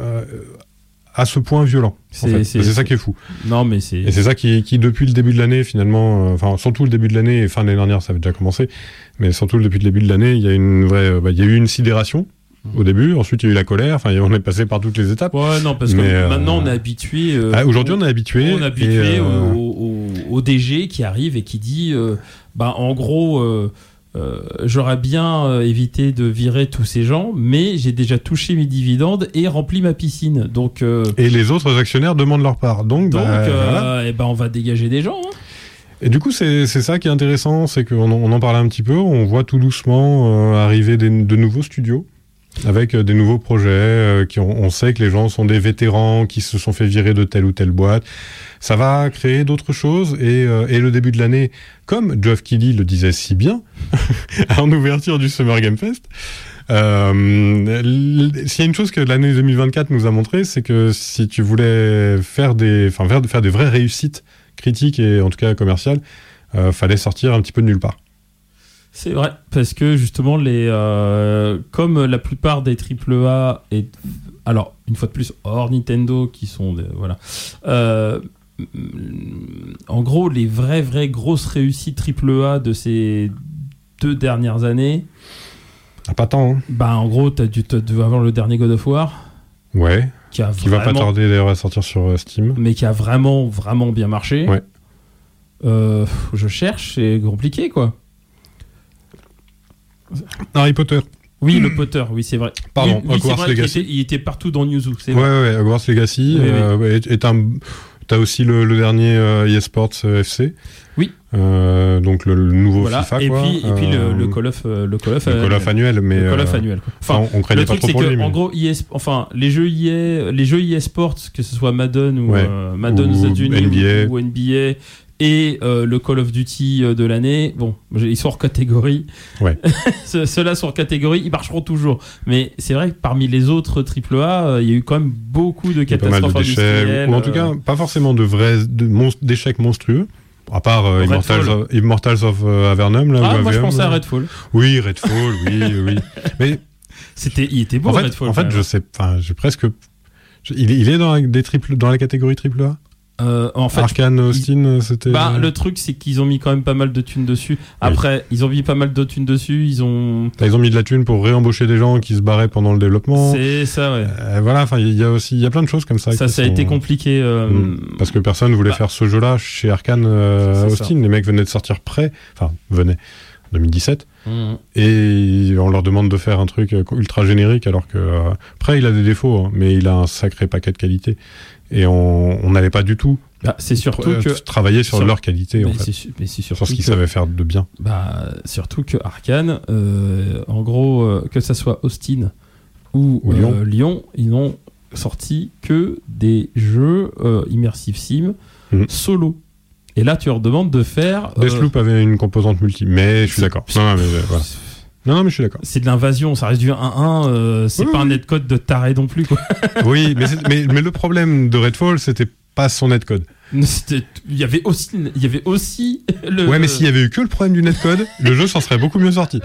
à ce point violent. C'est ça qui est fou. Non, mais et c'est ça qui depuis le début de l'année, finalement, surtout le début de l'année et fin de l'année dernière, ça avait déjà commencé, mais surtout depuis le début de l'année, il y a il y a eu une sidération au début, ensuite il y a eu la colère, on est passé par toutes les étapes. Ouais, non, parce que maintenant on est habitué. Aujourd'hui on est habitué. au DG qui arrive et qui dit en gros j'aurais bien évité de virer tous ces gens, mais j'ai déjà touché mes dividendes et rempli ma piscine. Donc et les autres actionnaires demandent leur part. Donc voilà. On va dégager des gens. Hein. Et du coup, c'est ça qui est intéressant, c'est qu'on en parlait un petit peu, on voit tout doucement arriver de nouveaux studios avec des nouveaux projets. On sait que les gens sont des vétérans qui se sont fait virer de telle ou telle boîte. Ça va créer d'autres choses et le début de l'année, comme Geoff Keighley le disait si bien en ouverture du Summer Game Fest, s'il y a une chose que l'année 2024 nous a montré, c'est que si tu voulais faire des vraies réussites critiques et en tout cas commerciales, fallait sortir un petit peu de nulle part. C'est vrai, parce que justement, comme la plupart des AAA, alors une fois de plus, hors Nintendo, qui sont en gros, les vraies grosses réussites AAA de ces 2 dernières années. Pas tant. Hein. En gros, tu devais avoir le dernier God of War. Ouais. Qui va pas tarder d'ailleurs à sortir sur Steam. Mais qui a vraiment bien marché. Ouais. Je cherche, c'est compliqué quoi. Harry Potter. Oui, le Potter, oui, c'est vrai. Pardon, oui, Hogwarts Legacy. Il était partout dans Newzoo, c'est vrai. Ouais, Hogwarts Legacy. Oui. T'as aussi le dernier eSports FC. Oui. Donc le nouveau FIFA. Et puis le Call of annuel, mais le Call of annuel. Quoi. Enfin, on craignait pas trop pour lui. En gros, les jeux eSports, que ce soit Madden ou Madden aux États-Unis ou NBA. Et le Call of Duty de l'année, bon, ils sont hors catégorie. Ouais. Ceux-là sont hors catégorie, ils marcheront toujours. Mais c'est vrai que parmi les autres AAA, il y a eu quand même beaucoup de catastrophes industrielles. Ou en tout cas, pas forcément d'échecs monstrueux. À part Immortals of Avernum. Là, moi je pensais à Redfall. Oui, Redfall, oui. Mais il était beau, Redfall. En fait, j'ai presque... Il est dans la catégorie AAA. En fait, Arkane Austin, c'était. Le truc, c'est qu'ils ont mis quand même pas mal de thunes dessus. Après, ils ont mis pas mal de thunes dessus. Ils ont mis de la thune pour réembaucher des gens qui se barraient pendant le développement. C'est ça, ouais. Voilà, il y a plein de choses comme ça. Ça a été compliqué. Parce que personne voulait faire ce jeu-là chez Arkane Austin. Ça. Les mecs venaient de sortir venaient 2017. Et on leur demande de faire un truc ultra générique, alors que après, il a des défauts, hein, mais il a un sacré paquet de qualité. Et on n'allait pas du tout c'est surtout travailler sur leur qualité, en fait. Mais c'est surtout sur ce qu'ils savaient faire de bien. Surtout que Arkane, en gros, que ça soit Austin ou Lyon, ils n'ont sorti que des jeux immersive sim solo. Et là, tu leur demandes de faire... Deathloop avait une composante multi, mais je suis d'accord. Non, mais je suis d'accord. C'est de l'invasion, ça reste du 1-1, c'est pas un netcode de taré non plus, quoi. Oui, mais le problème de Redfall, c'était pas son netcode. Il y avait aussi le... Ouais, mais s'il y avait eu que le problème du netcode, le jeu s'en serait beaucoup mieux sorti.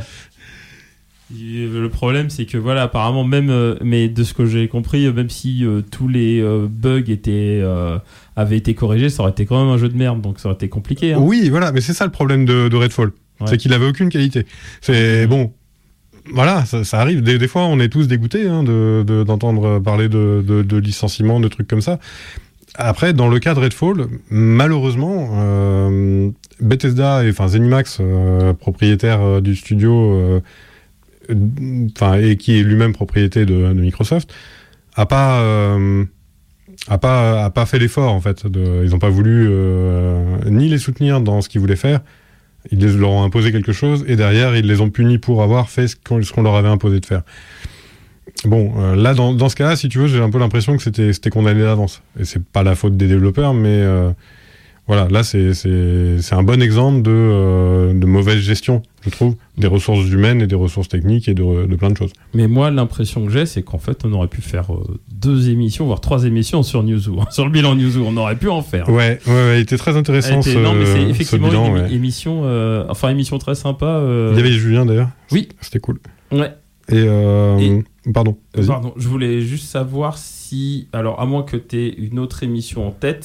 Le problème, c'est que voilà, apparemment, même, mais de ce que j'ai compris, même si tous les bugs avaient été corrigés, ça aurait été quand même un jeu de merde, donc ça aurait été compliqué. Hein. Oui, voilà, mais c'est ça le problème de Redfall. Ouais. C'est qu'il avait aucune qualité. C'est bon, voilà, ça arrive. Des fois, on est tous dégoûtés d'entendre parler de licenciements, de trucs comme ça. Après, dans le cas de Redfall, malheureusement, Bethesda et ZeniMax, propriétaire du studio, et qui est lui-même propriété de Microsoft, a pas fait l'effort, en fait. Ils n'ont pas voulu ni les soutenir dans ce qu'ils voulaient faire. Ils leur ont imposé quelque chose et derrière ils les ont punis pour avoir fait ce qu'on leur avait imposé de faire. Bon, là dans ce cas-là, si tu veux, j'ai un peu l'impression que c'était condamné d'avance. Et c'est pas la faute des développeurs, mais voilà, là c'est un bon exemple de mauvaise gestion, je trouve, des ressources humaines et des ressources techniques et de plein de choses. Mais moi, l'impression que j'ai, c'est qu'en fait, on aurait pu faire 2 émissions, voire 3 émissions sur Newzoo, sur le bilan Newzoo. On aurait pu en faire. Ouais, il était très intéressant non, mais c'est effectivement bilan, une émission, émission très sympa. Il y avait Julien d'ailleurs. Oui, c'était cool. Ouais. Et pardon. Vas-y. Pardon, je voulais juste savoir si, alors à moins que tu aies une autre émission en tête.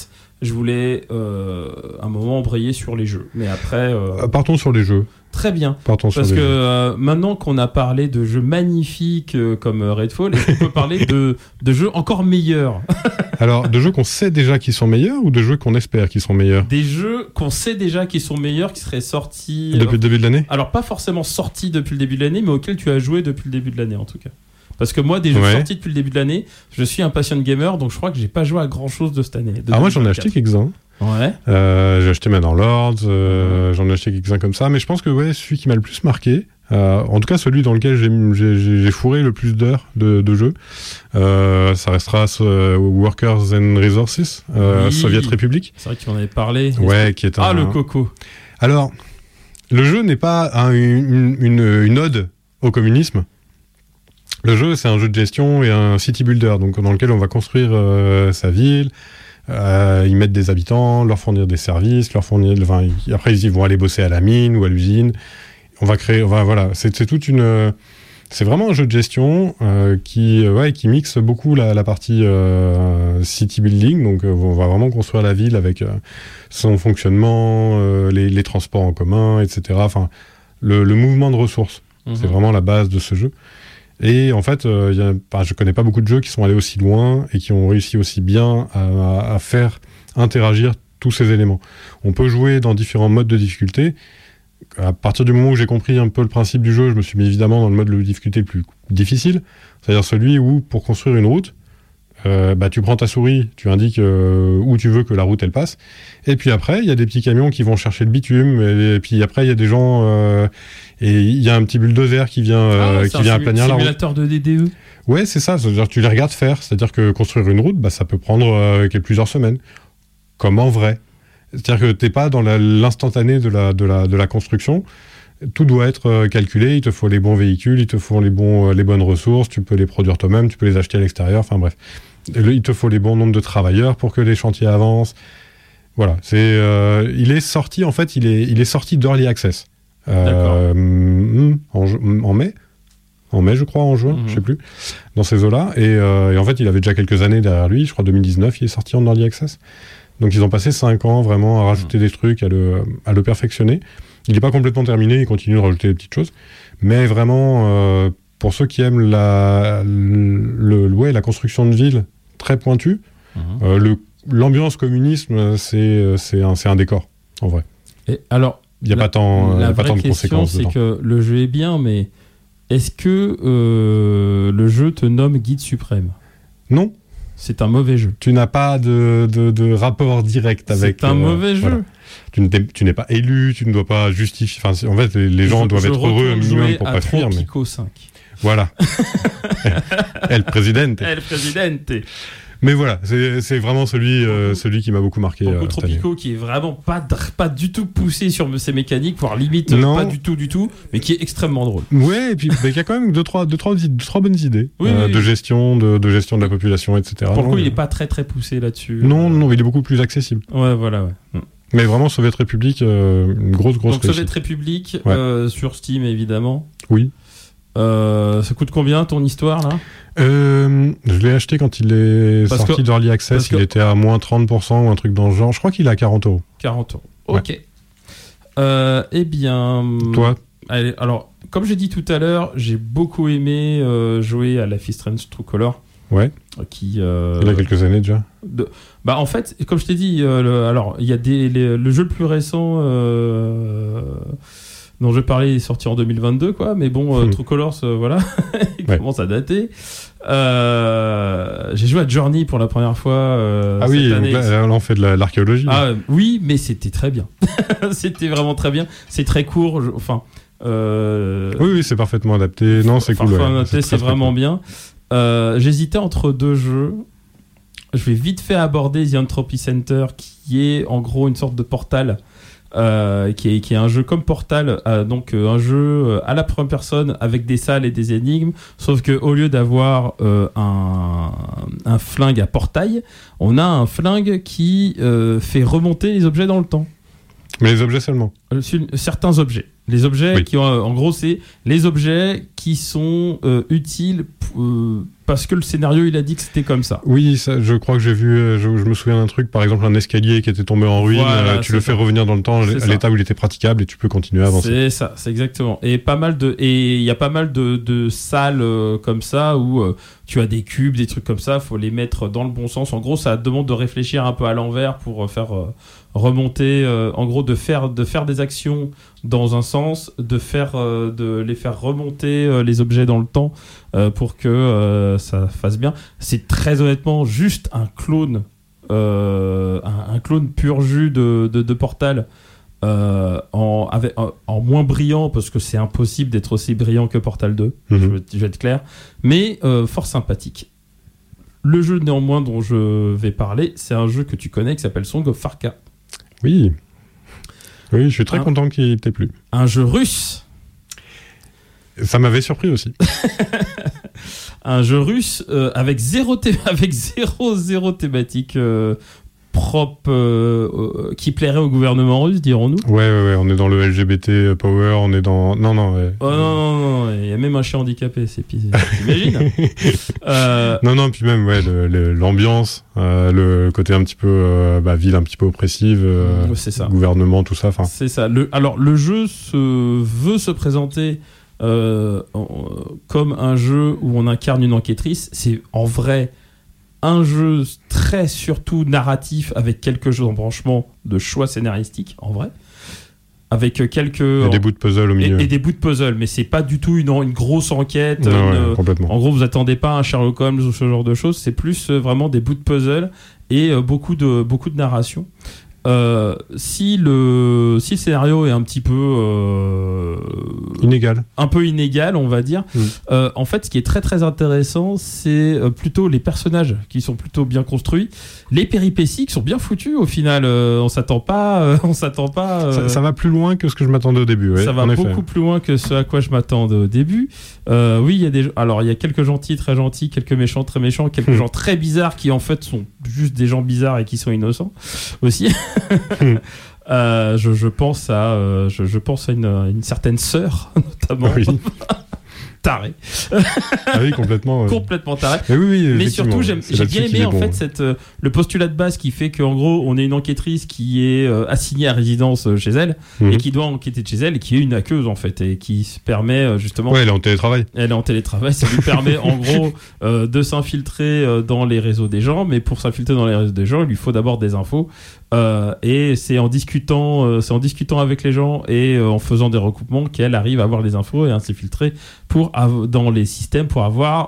je voulais un moment embrayer sur les jeux. Mais après... Partons sur les jeux. Très bien. Partons Parce sur les que maintenant qu'on a parlé de jeux magnifiques comme Redfall, on peut parler de jeux encore meilleurs. Alors, de jeux qu'on sait déjà qui sont meilleurs ou de jeux qu'on espère qui sont meilleurs? Des jeux qu'on sait déjà qui sont meilleurs, qui seraient sortis... Depuis le début de l'année? Alors, pas forcément sortis depuis le début de l'année, mais auxquels tu as joué depuis le début de l'année en tout cas. Parce que moi, des jeux sortis depuis le début de l'année, je suis un patient gamer, donc je crois que j'ai pas joué à grand chose de cette année. Alors moi, j'en ai acheté quelques-uns. Ouais. J'ai acheté Manor Lords, j'en ai acheté quelques-uns comme ça, mais je pense que celui qui m'a le plus marqué, en tout cas celui dans lequel j'ai fourré le plus d'heures de jeu, ça restera Workers and Resources, Soviet Republic. C'est vrai que tu en avais parlé. Ouais, qui est un... Ah, le coco. Alors, le jeu n'est pas une ode au communisme. Le jeu, c'est un jeu de gestion et un city builder, donc dans lequel on va construire sa ville, y mettre des habitants, leur fournir des services, après ils vont aller bosser à la mine ou à l'usine. C'est toute une... C'est vraiment un jeu de gestion qui mixe beaucoup la partie city building, donc on va vraiment construire la ville avec son fonctionnement, les transports en commun, etc. Enfin, le mouvement de ressources, c'est vraiment la base de ce jeu. Et en fait, je connais pas beaucoup de jeux qui sont allés aussi loin et qui ont réussi aussi bien à faire interagir tous ces éléments. On peut jouer dans différents modes de difficulté. À partir du moment où j'ai compris un peu le principe du jeu, je me suis mis évidemment dans le mode de difficulté le plus difficile, c'est-à-dire celui où, pour construire une route, tu prends ta souris, tu indiques où tu veux que la route elle passe, et puis après il y a des petits camions qui vont chercher le bitume, et puis après il y a des gens et il y a un petit bulldozer qui vient aplanir la route. Simulateur de DDE. Ouais, c'est ça, c'est-à-dire tu les regardes faire, c'est-à-dire que construire une route, ça peut prendre plusieurs semaines, comme en vrai. C'est-à-dire que t'es pas dans l'instantané de la construction. Tout doit être calculé, il te faut les bons véhicules, il te faut les bonnes ressources, tu peux les produire toi-même, tu peux les acheter à l'extérieur, enfin bref. Il te faut les bons nombres de travailleurs pour que les chantiers avancent. Voilà, il est sorti d'Early Access. En mai, je crois, en juin, je sais plus, dans ces eaux-là. Et en fait, il avait déjà quelques années derrière lui, je crois 2019, il est sorti en Early Access. Donc ils ont passé 5 ans vraiment à rajouter des trucs, à le perfectionner. Il n'est pas complètement terminé, il continue de rajouter des petites choses. Mais vraiment, pour ceux qui aiment la construction de ville très pointue, l'ambiance communisme, c'est un décor, en vrai. Et alors, il n'y a pas tant de conséquences. La vraie question, c'est que le jeu est bien, mais est-ce que le jeu te nomme guide suprême ? Non. C'est un mauvais jeu. Tu n'as pas de rapport direct avec... C'est un mauvais jeu. Voilà. Tu n'es pas élu, tu ne dois pas justifier... Enfin, en fait, les gens doivent être heureux un minimum pour pas fuir. Mais... Pico 5. Voilà. El Presidente. El Presidente. Mais voilà, c'est vraiment celui qui m'a beaucoup marqué. Tropico qui est vraiment pas du tout poussé sur ses mécaniques, voire limite pas du tout, mais qui est extrêmement drôle. Ouais, et puis il y a quand même deux trois bonnes idées de gestion de la population, etc. Pour le coup, il est pas très poussé là-dessus. Non, il est beaucoup plus accessible. Ouais, voilà, ouais. Mais vraiment, Soviet Republic, une grosse Donc réussite. Soviet Republic, sur Steam évidemment. Oui. Ça coûte combien ton histoire là ? Je l'ai acheté quand il est sorti d'Early Access, il était à moins 30% ou un truc dans le genre. Je crois qu'il est à 40 €. 40 €, ok. Ouais. Eh bien... Toi ? Allez, alors, comme j'ai dit tout à l'heure, j'ai beaucoup aimé jouer à Life is Strange True Color. Ouais. Il y a quelques années déjà. En fait, comme je t'ai dit, il y a le jeu le plus récent... dont je parlais est sorti en 2022, quoi. Mais bon, True Colors, voilà, il commence à dater. J'ai joué à Journey pour la première fois cette année. Là, on fait de l'archéologie. Oui, mais c'était très bien. C'était vraiment très bien. C'est très court. Oui, c'est parfaitement adapté. Non, c'est cool. C'est vraiment cool. Bien. J'hésitais entre deux jeux. Je vais vite fait aborder The Entropy Center, qui est en gros une sorte de Portal. Qui est un jeu comme Portal, donc un jeu à la première personne avec des salles et des énigmes, sauf que au lieu d'avoir un flingue à portail, on a un flingue qui fait remonter les objets dans le temps. Mais les objets seulement. Certains objets. Les objets qui ont, en gros, c'est les objets qui sont utiles parce que le scénario il a dit que c'était comme ça. Oui, ça, je crois que j'ai vu, je me souviens d'un truc, par exemple un escalier qui était tombé en ruine, Voilà, tu le fais revenir dans le temps à l'état où il était praticable et tu peux continuer à avancer. C'est ça, c'est exactement. Et il y a pas mal de salles comme ça où tu as des cubes, des trucs comme ça, faut les mettre dans le bon sens. En gros, ça demande de réfléchir un peu à l'envers pour faire remonter, en gros, de faire des actions dans un sens, de les faire remonter les objets dans le temps pour que ça fasse bien. C'est très honnêtement juste un clone, un clone pur jus de Portal. En moins brillant, parce que c'est impossible d'être aussi brillant que Portal 2, je vais être clair, mais fort sympathique. Le jeu néanmoins dont je vais parler, c'est un jeu que tu connais qui s'appelle Song of Farka. Oui, je suis très content qu'il t'ait plu. Un jeu russe. Ça m'avait surpris aussi. Un jeu russe avec zéro thématique propre qui plairait au gouvernement russe, dirons-nous. Ouais, on est dans le LGBT power, on est dans... Non, ouais. Oh non, il y a même un chien handicapé, t'imagines Non, puis même, ouais, l'ambiance, le côté un petit peu, ville un petit peu oppressive, c'est ça. Gouvernement, tout ça, enfin... C'est ça. Alors, le jeu veut se présenter comme un jeu où on incarne une enquêtrice. C'est en vrai un jeu très surtout narratif avec quelques embranchements de choix scénaristiques, en vrai. Avec quelques... Et des bouts de puzzle au milieu. Et des bouts de puzzle, mais c'est pas du tout une grosse enquête. Ouais, complètement. En gros, vous attendez pas un Sherlock Holmes ou ce genre de choses, c'est plus vraiment des bouts de puzzle et beaucoup de narration. Si le scénario est un petit peu inégal, on va dire. En fait, ce qui est très très intéressant, c'est plutôt les personnages qui sont plutôt bien construits, les péripéties qui sont bien foutues. Au final, on s'attend pas. Ça va plus loin que ce que je m'attendais au début. Ouais, ça va beaucoup plus loin que ce à quoi je m'attendais au début. Oui, il y a quelques gentils très gentils, quelques méchants très méchants, quelques gens très bizarres qui en fait sont juste des gens bizarres et qui sont innocents aussi. Je pense à une certaine sœur notamment. Oui. Taré. Ah oui, complètement. Complètement taré. Mais surtout, j'ai bien aimé en fait le postulat de base qui fait qu'en gros, on est une enquêtrice qui est assignée à résidence chez elle et qui doit enquêter de chez elle et qui est une hackeuse en fait et qui se permet justement. Ouais, elle est en télétravail. Ça lui permet en gros de s'infiltrer dans les réseaux des gens, mais pour s'infiltrer dans les réseaux des gens, il lui faut d'abord des infos. Et c'est en discutant avec les gens et en faisant des recoupements qu'elle arrive à avoir les infos et à s'infiltrer dans les systèmes pour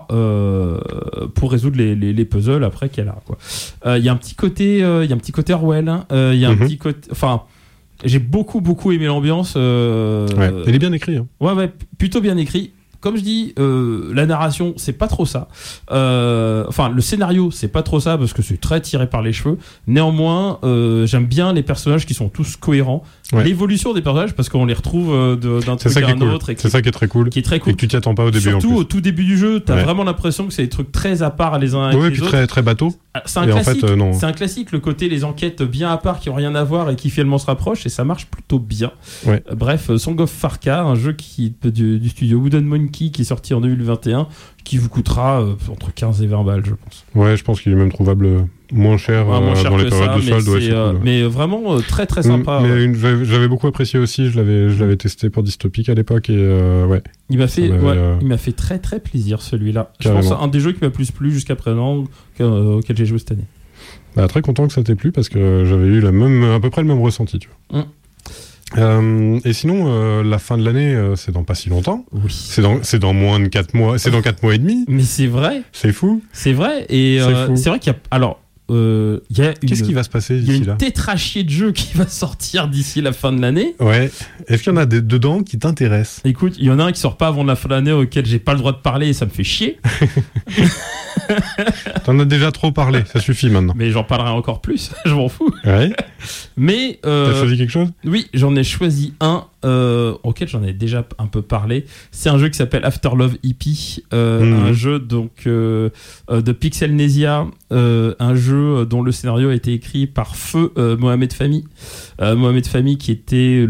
résoudre les puzzles après qu'elle a quoi. Il y a un petit côté Orwell, hein. Il y a un petit côté, enfin, j'ai beaucoup aimé l'ambiance. Ouais, il est bien écrit. Hein. Ouais, plutôt bien écrit. Comme je dis, la narration, c'est pas trop ça. Enfin, le scénario, c'est pas trop ça parce que c'est très tiré par les cheveux. Néanmoins, j'aime bien les personnages qui sont tous cohérents. Ouais. L'évolution des personnages, parce qu'on les retrouve d'un truc à un autre. C'est ça qui est très cool. Qui est très cool. Et que tu t'y attends pas au début. Surtout en plus. Au tout début du jeu, t'as vraiment l'impression que c'est des trucs très à part les uns avec les autres. Très, très bateau. C'est un classique. En fait, non. C'est un classique, le côté les enquêtes bien à part qui ont rien à voir et qui finalement se rapprochent et ça marche plutôt bien. Ouais. Bref, Song of Farka, un jeu du studio Wooden Monkey qui est sorti en 2021, qui vous coûtera entre 15 et 20 balles, je pense. Ouais, je pense qu'il est même trouvable moins cher dans les périodes de solde. Cool. Mais vraiment très très sympa. Mais j'avais beaucoup apprécié aussi, je l'avais testé pour Dystopic à l'époque et ouais. Il m'a fait très très plaisir celui-là. Carrément. Je pense un des jeux qui m'a plus plu jusqu'à présent auquel j'ai joué cette année. Bah, très content que ça t'ait plu parce que j'avais eu à peu près le même ressenti, tu vois. Et sinon, la fin de l'année, c'est dans pas si longtemps. Oui. C'est dans moins de 4 mois. C'est dans 4 mois et demi. Mais c'est vrai. C'est fou. C'est vrai. Et c'est vrai qu'il y a. Alors, qu'est-ce qui va se passer d'ici là ? Il y a une tétrachier de jeux qui va sortir d'ici la fin de l'année. Ouais. Est-ce qu'il y en a dedans qui t'intéressent ? Écoute, il y en a un qui sort pas avant la fin de l'année auquel j'ai pas le droit de parler et ça me fait chier. T'en as déjà trop parlé, ça suffit maintenant. Mais j'en parlerai encore plus, je m'en fous. Ouais. Mais t'as choisi quelque chose ? Oui, j'en ai choisi un auquel j'en ai déjà un peu parlé. C'est un jeu qui s'appelle After Love EP, un jeu donc de Pixelnesia, un jeu dont le scénario a été écrit par feu Mohamed Fahmy. Mohamed Fahmy qui était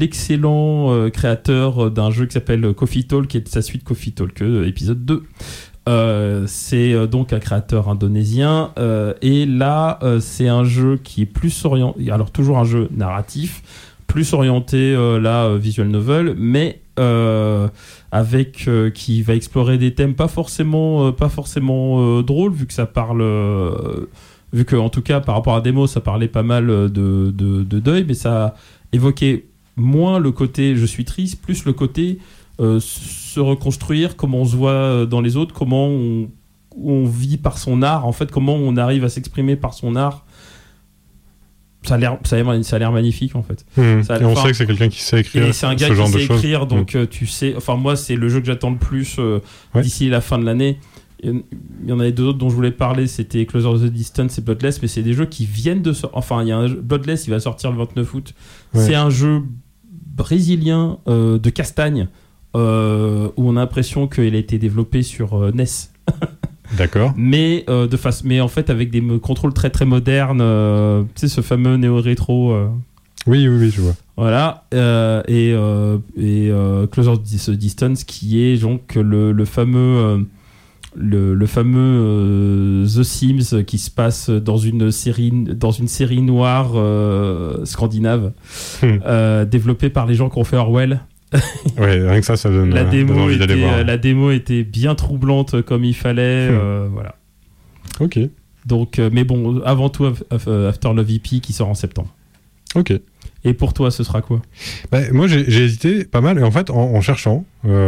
l'excellent créateur d'un jeu qui s'appelle Coffee Talk, qui est sa suite Coffee Talk, épisode 2. C'est donc un créateur indonésien et là c'est un jeu qui est plus orienté, alors toujours un jeu narratif, plus orienté visual novel, mais avec qui va explorer des thèmes pas forcément drôles, vu que ça parle vu que en tout cas par rapport à la démo ça parlait pas mal de deuil, mais ça évoquait moins le côté je suis triste, plus le côté se reconstruire, comment on se voit dans les autres, comment on vit par son art, en fait, comment on arrive à s'exprimer par son art. Ça a l'air magnifique, en fait. Et on sait que c'est quelqu'un qui sait écrire. Et c'est un gars qui sait écrire, donc tu sais. Enfin, moi, c'est le jeu que j'attends le plus d'ici la fin de l'année. Il y en avait deux autres dont je voulais parler, c'était Closer to the Distance et Bloodless, mais c'est des jeux qui viennent de sortir. Enfin, il y a un jeu, Bloodless, il va sortir le 29 août. Ouais. C'est un jeu brésilien de castagne. Où on a l'impression qu'il a été développé sur NES. D'accord. Mais en fait avec des contrôles très très modernes, tu sais, ce fameux néo-rétro. Oui, je vois. Voilà. Et Closer to the Distance, qui est donc le fameux The Sims qui se passe dans une série noire scandinave, développée par les gens qui ont fait Orwell. Ouais, rien que ça donne envie d'aller voir. La démo était bien troublante comme il fallait, voilà. Ok. Donc, mais bon, avant tout, After Love EP qui sort en septembre. Ok. Et pour toi, ce sera quoi ? Moi, j'ai hésité pas mal, et en fait, en cherchant,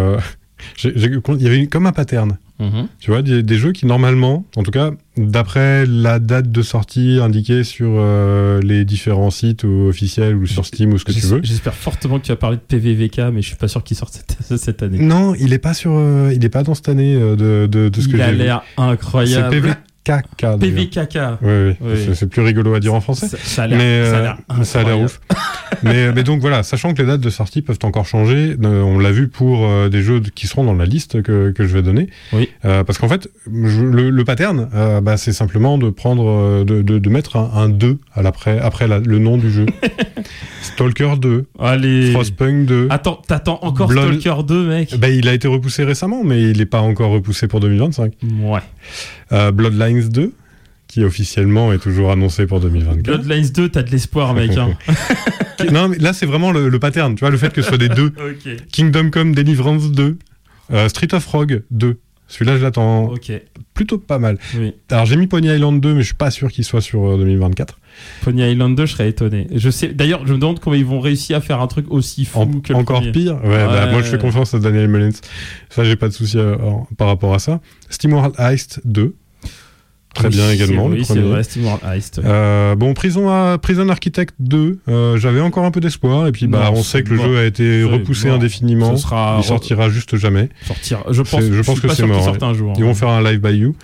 il y avait comme un pattern. Tu vois, des jeux qui normalement, en tout cas, d'après la date de sortie indiquée sur les différents sites officiels ou sur Steam ou ce que tu veux. J'espère fortement que tu vas parler de PVVK, mais je suis pas sûr qu'il sorte cette année. Non, il est pas dans cette année de ce que j'ai vu. Il a l'air incroyable. C'est PVKK. PVKK. Oui. C'est plus rigolo à dire en français. Ça a l'air ouf. mais donc voilà, sachant que les dates de sortie peuvent encore changer, on l'a vu pour des jeux qui seront dans la liste que je vais donner. Oui. Parce qu'en fait, le pattern, c'est simplement de prendre, de mettre un 2 après le nom du jeu. Stalker 2. Allez. Frostpunk 2. Attends, t'attends encore Stalker 2, mec ? Il a été repoussé récemment, mais il n'est pas encore repoussé pour 2025. Ouais. Bloodlines 2, qui officiellement est toujours annoncé pour 2024. Bloodlines 2, t'as de l'espoir, mec. Hein. Non, mais là, c'est vraiment le pattern, tu vois, le fait que ce soit des deux. Okay. Kingdom Come Deliverance 2, Street of Rogue 2. Celui-là, je l'attends plutôt pas mal. Oui. Alors, j'ai mis Pony Island 2, mais je suis pas sûr qu'il soit sur 2024. Pony Island 2, je serais étonné. D'ailleurs, je me demande comment ils vont réussir à faire un truc aussi fou que le encore premier. Pire. Moi, je fais confiance à Daniel Mullins. Ça, j'ai pas de souci par rapport à ça. SteamWorld Heist 2. Très bien également. Oui, c'est vrai, SteamWorld Heist. Prison Architect 2, j'avais encore un peu d'espoir, et puis on sait que le jeu a été repoussé indéfiniment. Il sortira juste jamais. Je pense que c'est mort. Un jour, Ils vont faire un live by you.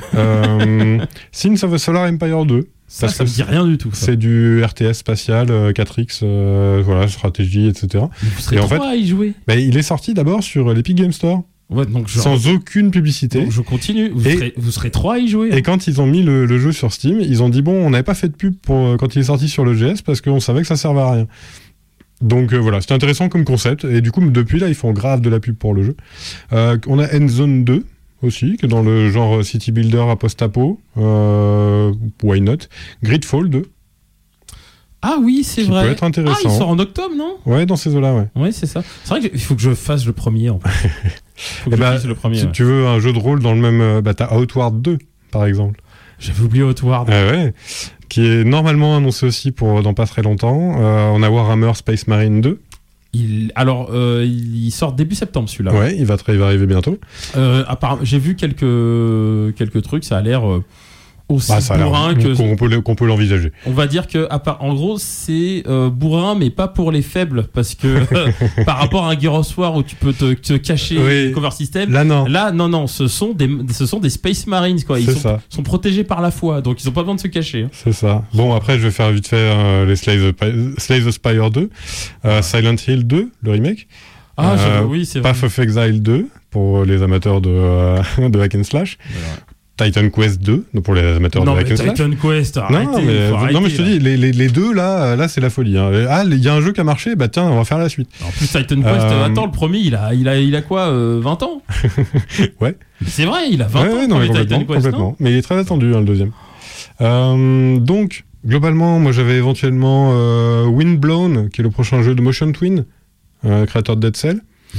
Sins of a Solar Empire 2. Ça me dit rien du tout. Ça. C'est du RTS spatial, 4X, stratégie, etc. Vous serez trois à y jouer. Il est sorti d'abord sur l'Epic Game Store. Ouais, donc sans aucune publicité. Donc je continue. Vous serez trois à y jouer. Et quand ils ont mis le jeu sur Steam, ils ont dit on n'avait pas fait de pub quand il est sorti sur le GS parce qu'on savait que ça servait à rien. Donc voilà, c'était intéressant comme concept. Et du coup, depuis là, ils font grave de la pub pour le jeu. On a Endzone 2 aussi, qui est dans le genre City Builder à post-apo. Why not? Gridfall 2. Ah oui, c'est vrai. Ça peut être intéressant. Ah, il sort en octobre, non ? Ouais, dans ces eaux-là, ouais. Ouais, c'est ça. C'est vrai qu'il faut que je fasse le premier, en fait. Faut que je fasse le premier. Si tu veux un jeu de rôle dans le même... t'as Outward 2, par exemple. J'avais oublié Outward. Ouais. Qui est normalement annoncé aussi pour dans pas très longtemps. On a Warhammer Space Marine 2. Il sort début septembre, celui-là. Ouais, il va arriver bientôt. Apparemment, j'ai vu quelques trucs, ça a l'air... aussi bourrin qu'on peut l'envisager. On va dire que en gros c'est bourrin mais pas pour les faibles parce que par rapport à un Gears of War où tu peux te cacher cover system, là non, ce sont des Space Marines quoi. Ils sont protégés par la foi donc ils ont pas besoin de se cacher. Hein. C'est ça. Bon après je vais faire vite fait les Slay the Spire 2, Silent Hill 2 le remake. Oui c'est vrai. Path of Exile 2 pour les amateurs de hack and slash. Voilà. Titan Quest 2, donc pour les amateurs de hack and slash. Titan Quest, arrêtez, non, mais je te dis, les deux, là, c'est la folie. Hein. Ah, il y a un jeu qui a marché, bah tiens, on va faire la suite. En plus, Titan Quest, attends, le premier, il a quoi, 20 ans? Ouais. C'est vrai, il a 20 ans. Non, mais complètement. Mais il est très attendu, hein, le deuxième. Donc, globalement, moi, j'avais éventuellement Windblown, qui est le prochain jeu de Motion Twin, créateur de Dead Cell.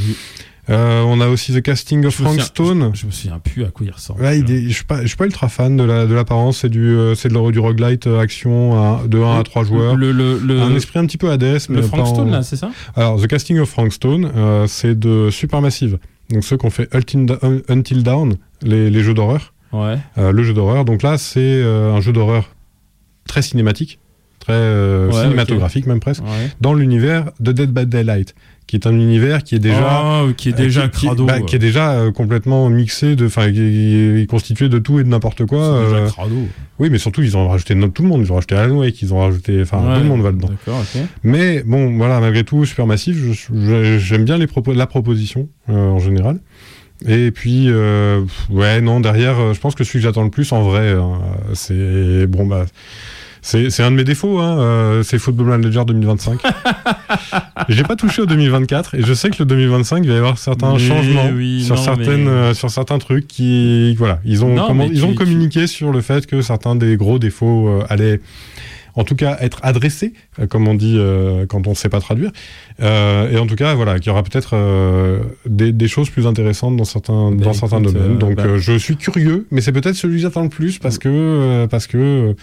On a aussi The Casting of Frank Stone. Je me souviens plus à quoi il ressemble. Ouais, je suis pas ultra fan de l'apparence. C'est du roguelite action de 1 à 3 joueurs. Un esprit un petit peu Hades. Le Frank Stone, là, c'est ça? Alors, The Casting of Frank Stone, c'est de Supermassive. Donc, ceux qui ont fait Until Dawn, les jeux d'horreur. Ouais. Le jeu d'horreur. Donc là, c'est un jeu d'horreur très cinématique, très cinématographique même presque, dans l'univers de Dead by Daylight, qui est un univers qui est déjà crado, qui est déjà complètement mixé qui est constitué de tout et de n'importe quoi. C'est déjà crado. Oui, mais surtout ils ont rajouté tout le monde, ils ont rajouté Alan Wake, ils ont rajouté tout le monde va dedans. D'accord, ok. Mais bon, voilà, malgré tout, Supermassive, j'aime bien la proposition en général. Et puis derrière, je pense que celui que j'attends le plus en vrai, c'est c'est un de mes défauts, c'est Football Manager 2025. J'ai pas touché au 2024 et je sais que le 2025 il va y avoir certains changements sur certains trucs qui ils ont communiqué sur le fait que certains des gros défauts allaient en tout cas être adressés, comme on dit quand on sait pas traduire, et en tout cas qu'il y aura peut-être des choses plus intéressantes dans certains domaines. Donc je suis curieux, mais c'est peut-être celui que j'attends le plus parce que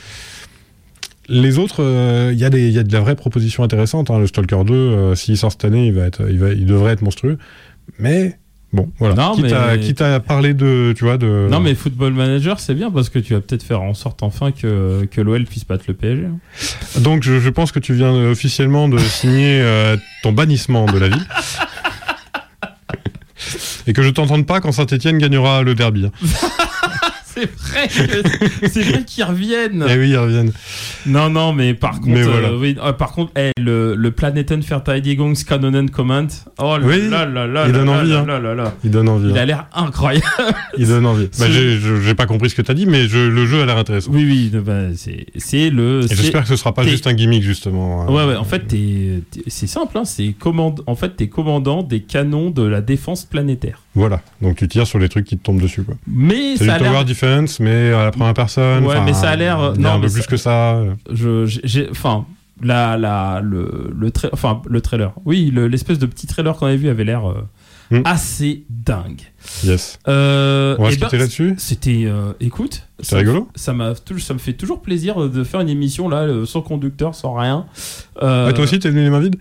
les autres, il y a de la vraie proposition intéressante. Le Stalker 2, s'il sort cette année, il devrait être monstrueux. Mais bon, voilà. Non, quitte à parler de. Non, mais Football Manager, c'est bien parce que tu vas peut-être faire en sorte enfin que l'OL puisse battre le PSG. Donc, je pense que tu viens officiellement de signer ton bannissement de la ville. Et que je t'entende pas quand Saint-Etienne gagnera le derby. C'est vrai qu'ils reviennent. Eh oui, ils reviennent. Non, mais par contre, le Planeten Verteidigung Kanonen Command. Oh là là, il donne envie. Il donne envie. Il a l'air incroyable. Il donne envie. J'ai pas compris ce que t'as dit, mais le jeu a l'air intéressant. Oui, c'est le. Et j'espère que ce sera pas juste un gimmick justement. Ouais. En fait, c'est simple. En fait, t'es commandant des canons de la défense planétaire. Voilà. Donc tu tires sur les trucs qui te tombent dessus, quoi. Mais c'est ça du tower defense, mais à la première personne. Ouais, mais ça a l'air. Un peu plus que ça. Le trailer. Oui, l'espèce de petit trailer qu'on avait vu avait l'air assez dingue. Yes. On va se quitter là-dessus. C'était, écoute, c'est rigolo. Ça me fait toujours plaisir de faire une émission là, sans conducteur, sans rien. Toi aussi, t'es venu les mains vides.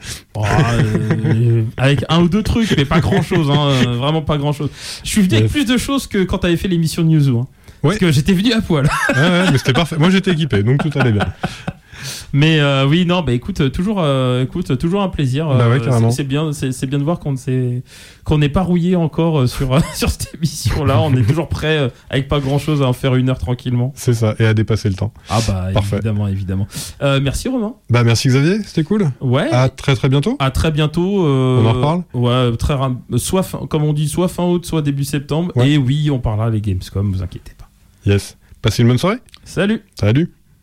Avec un ou deux trucs, mais pas grand-chose, vraiment pas grand-chose. Je suis venu avec plus de choses que quand t'avais fait l'émission de Newzoo. Parce que j'étais venu à poil. Mais c'était parfait. Moi, j'étais équipé, donc tout allait bien. Mais écoute, toujours un plaisir. C'est bien de voir qu'on n'est pas rouillé encore sur cette émission-là. On est toujours prêt, avec pas grand-chose, à en faire 1 heure tranquillement. C'est ça, et à dépasser le temps. Ah bah parfait. Évidemment. Merci Romain. Bah merci Xavier, c'était cool. Ouais. À très très bientôt. À très bientôt. On en reparle. Ouais, comme on dit, soit fin août, soit début septembre. Ouais. Et oui, on parlera des Gamescom, vous inquiétez pas. Yes. Passez une bonne soirée. Salut. Salut.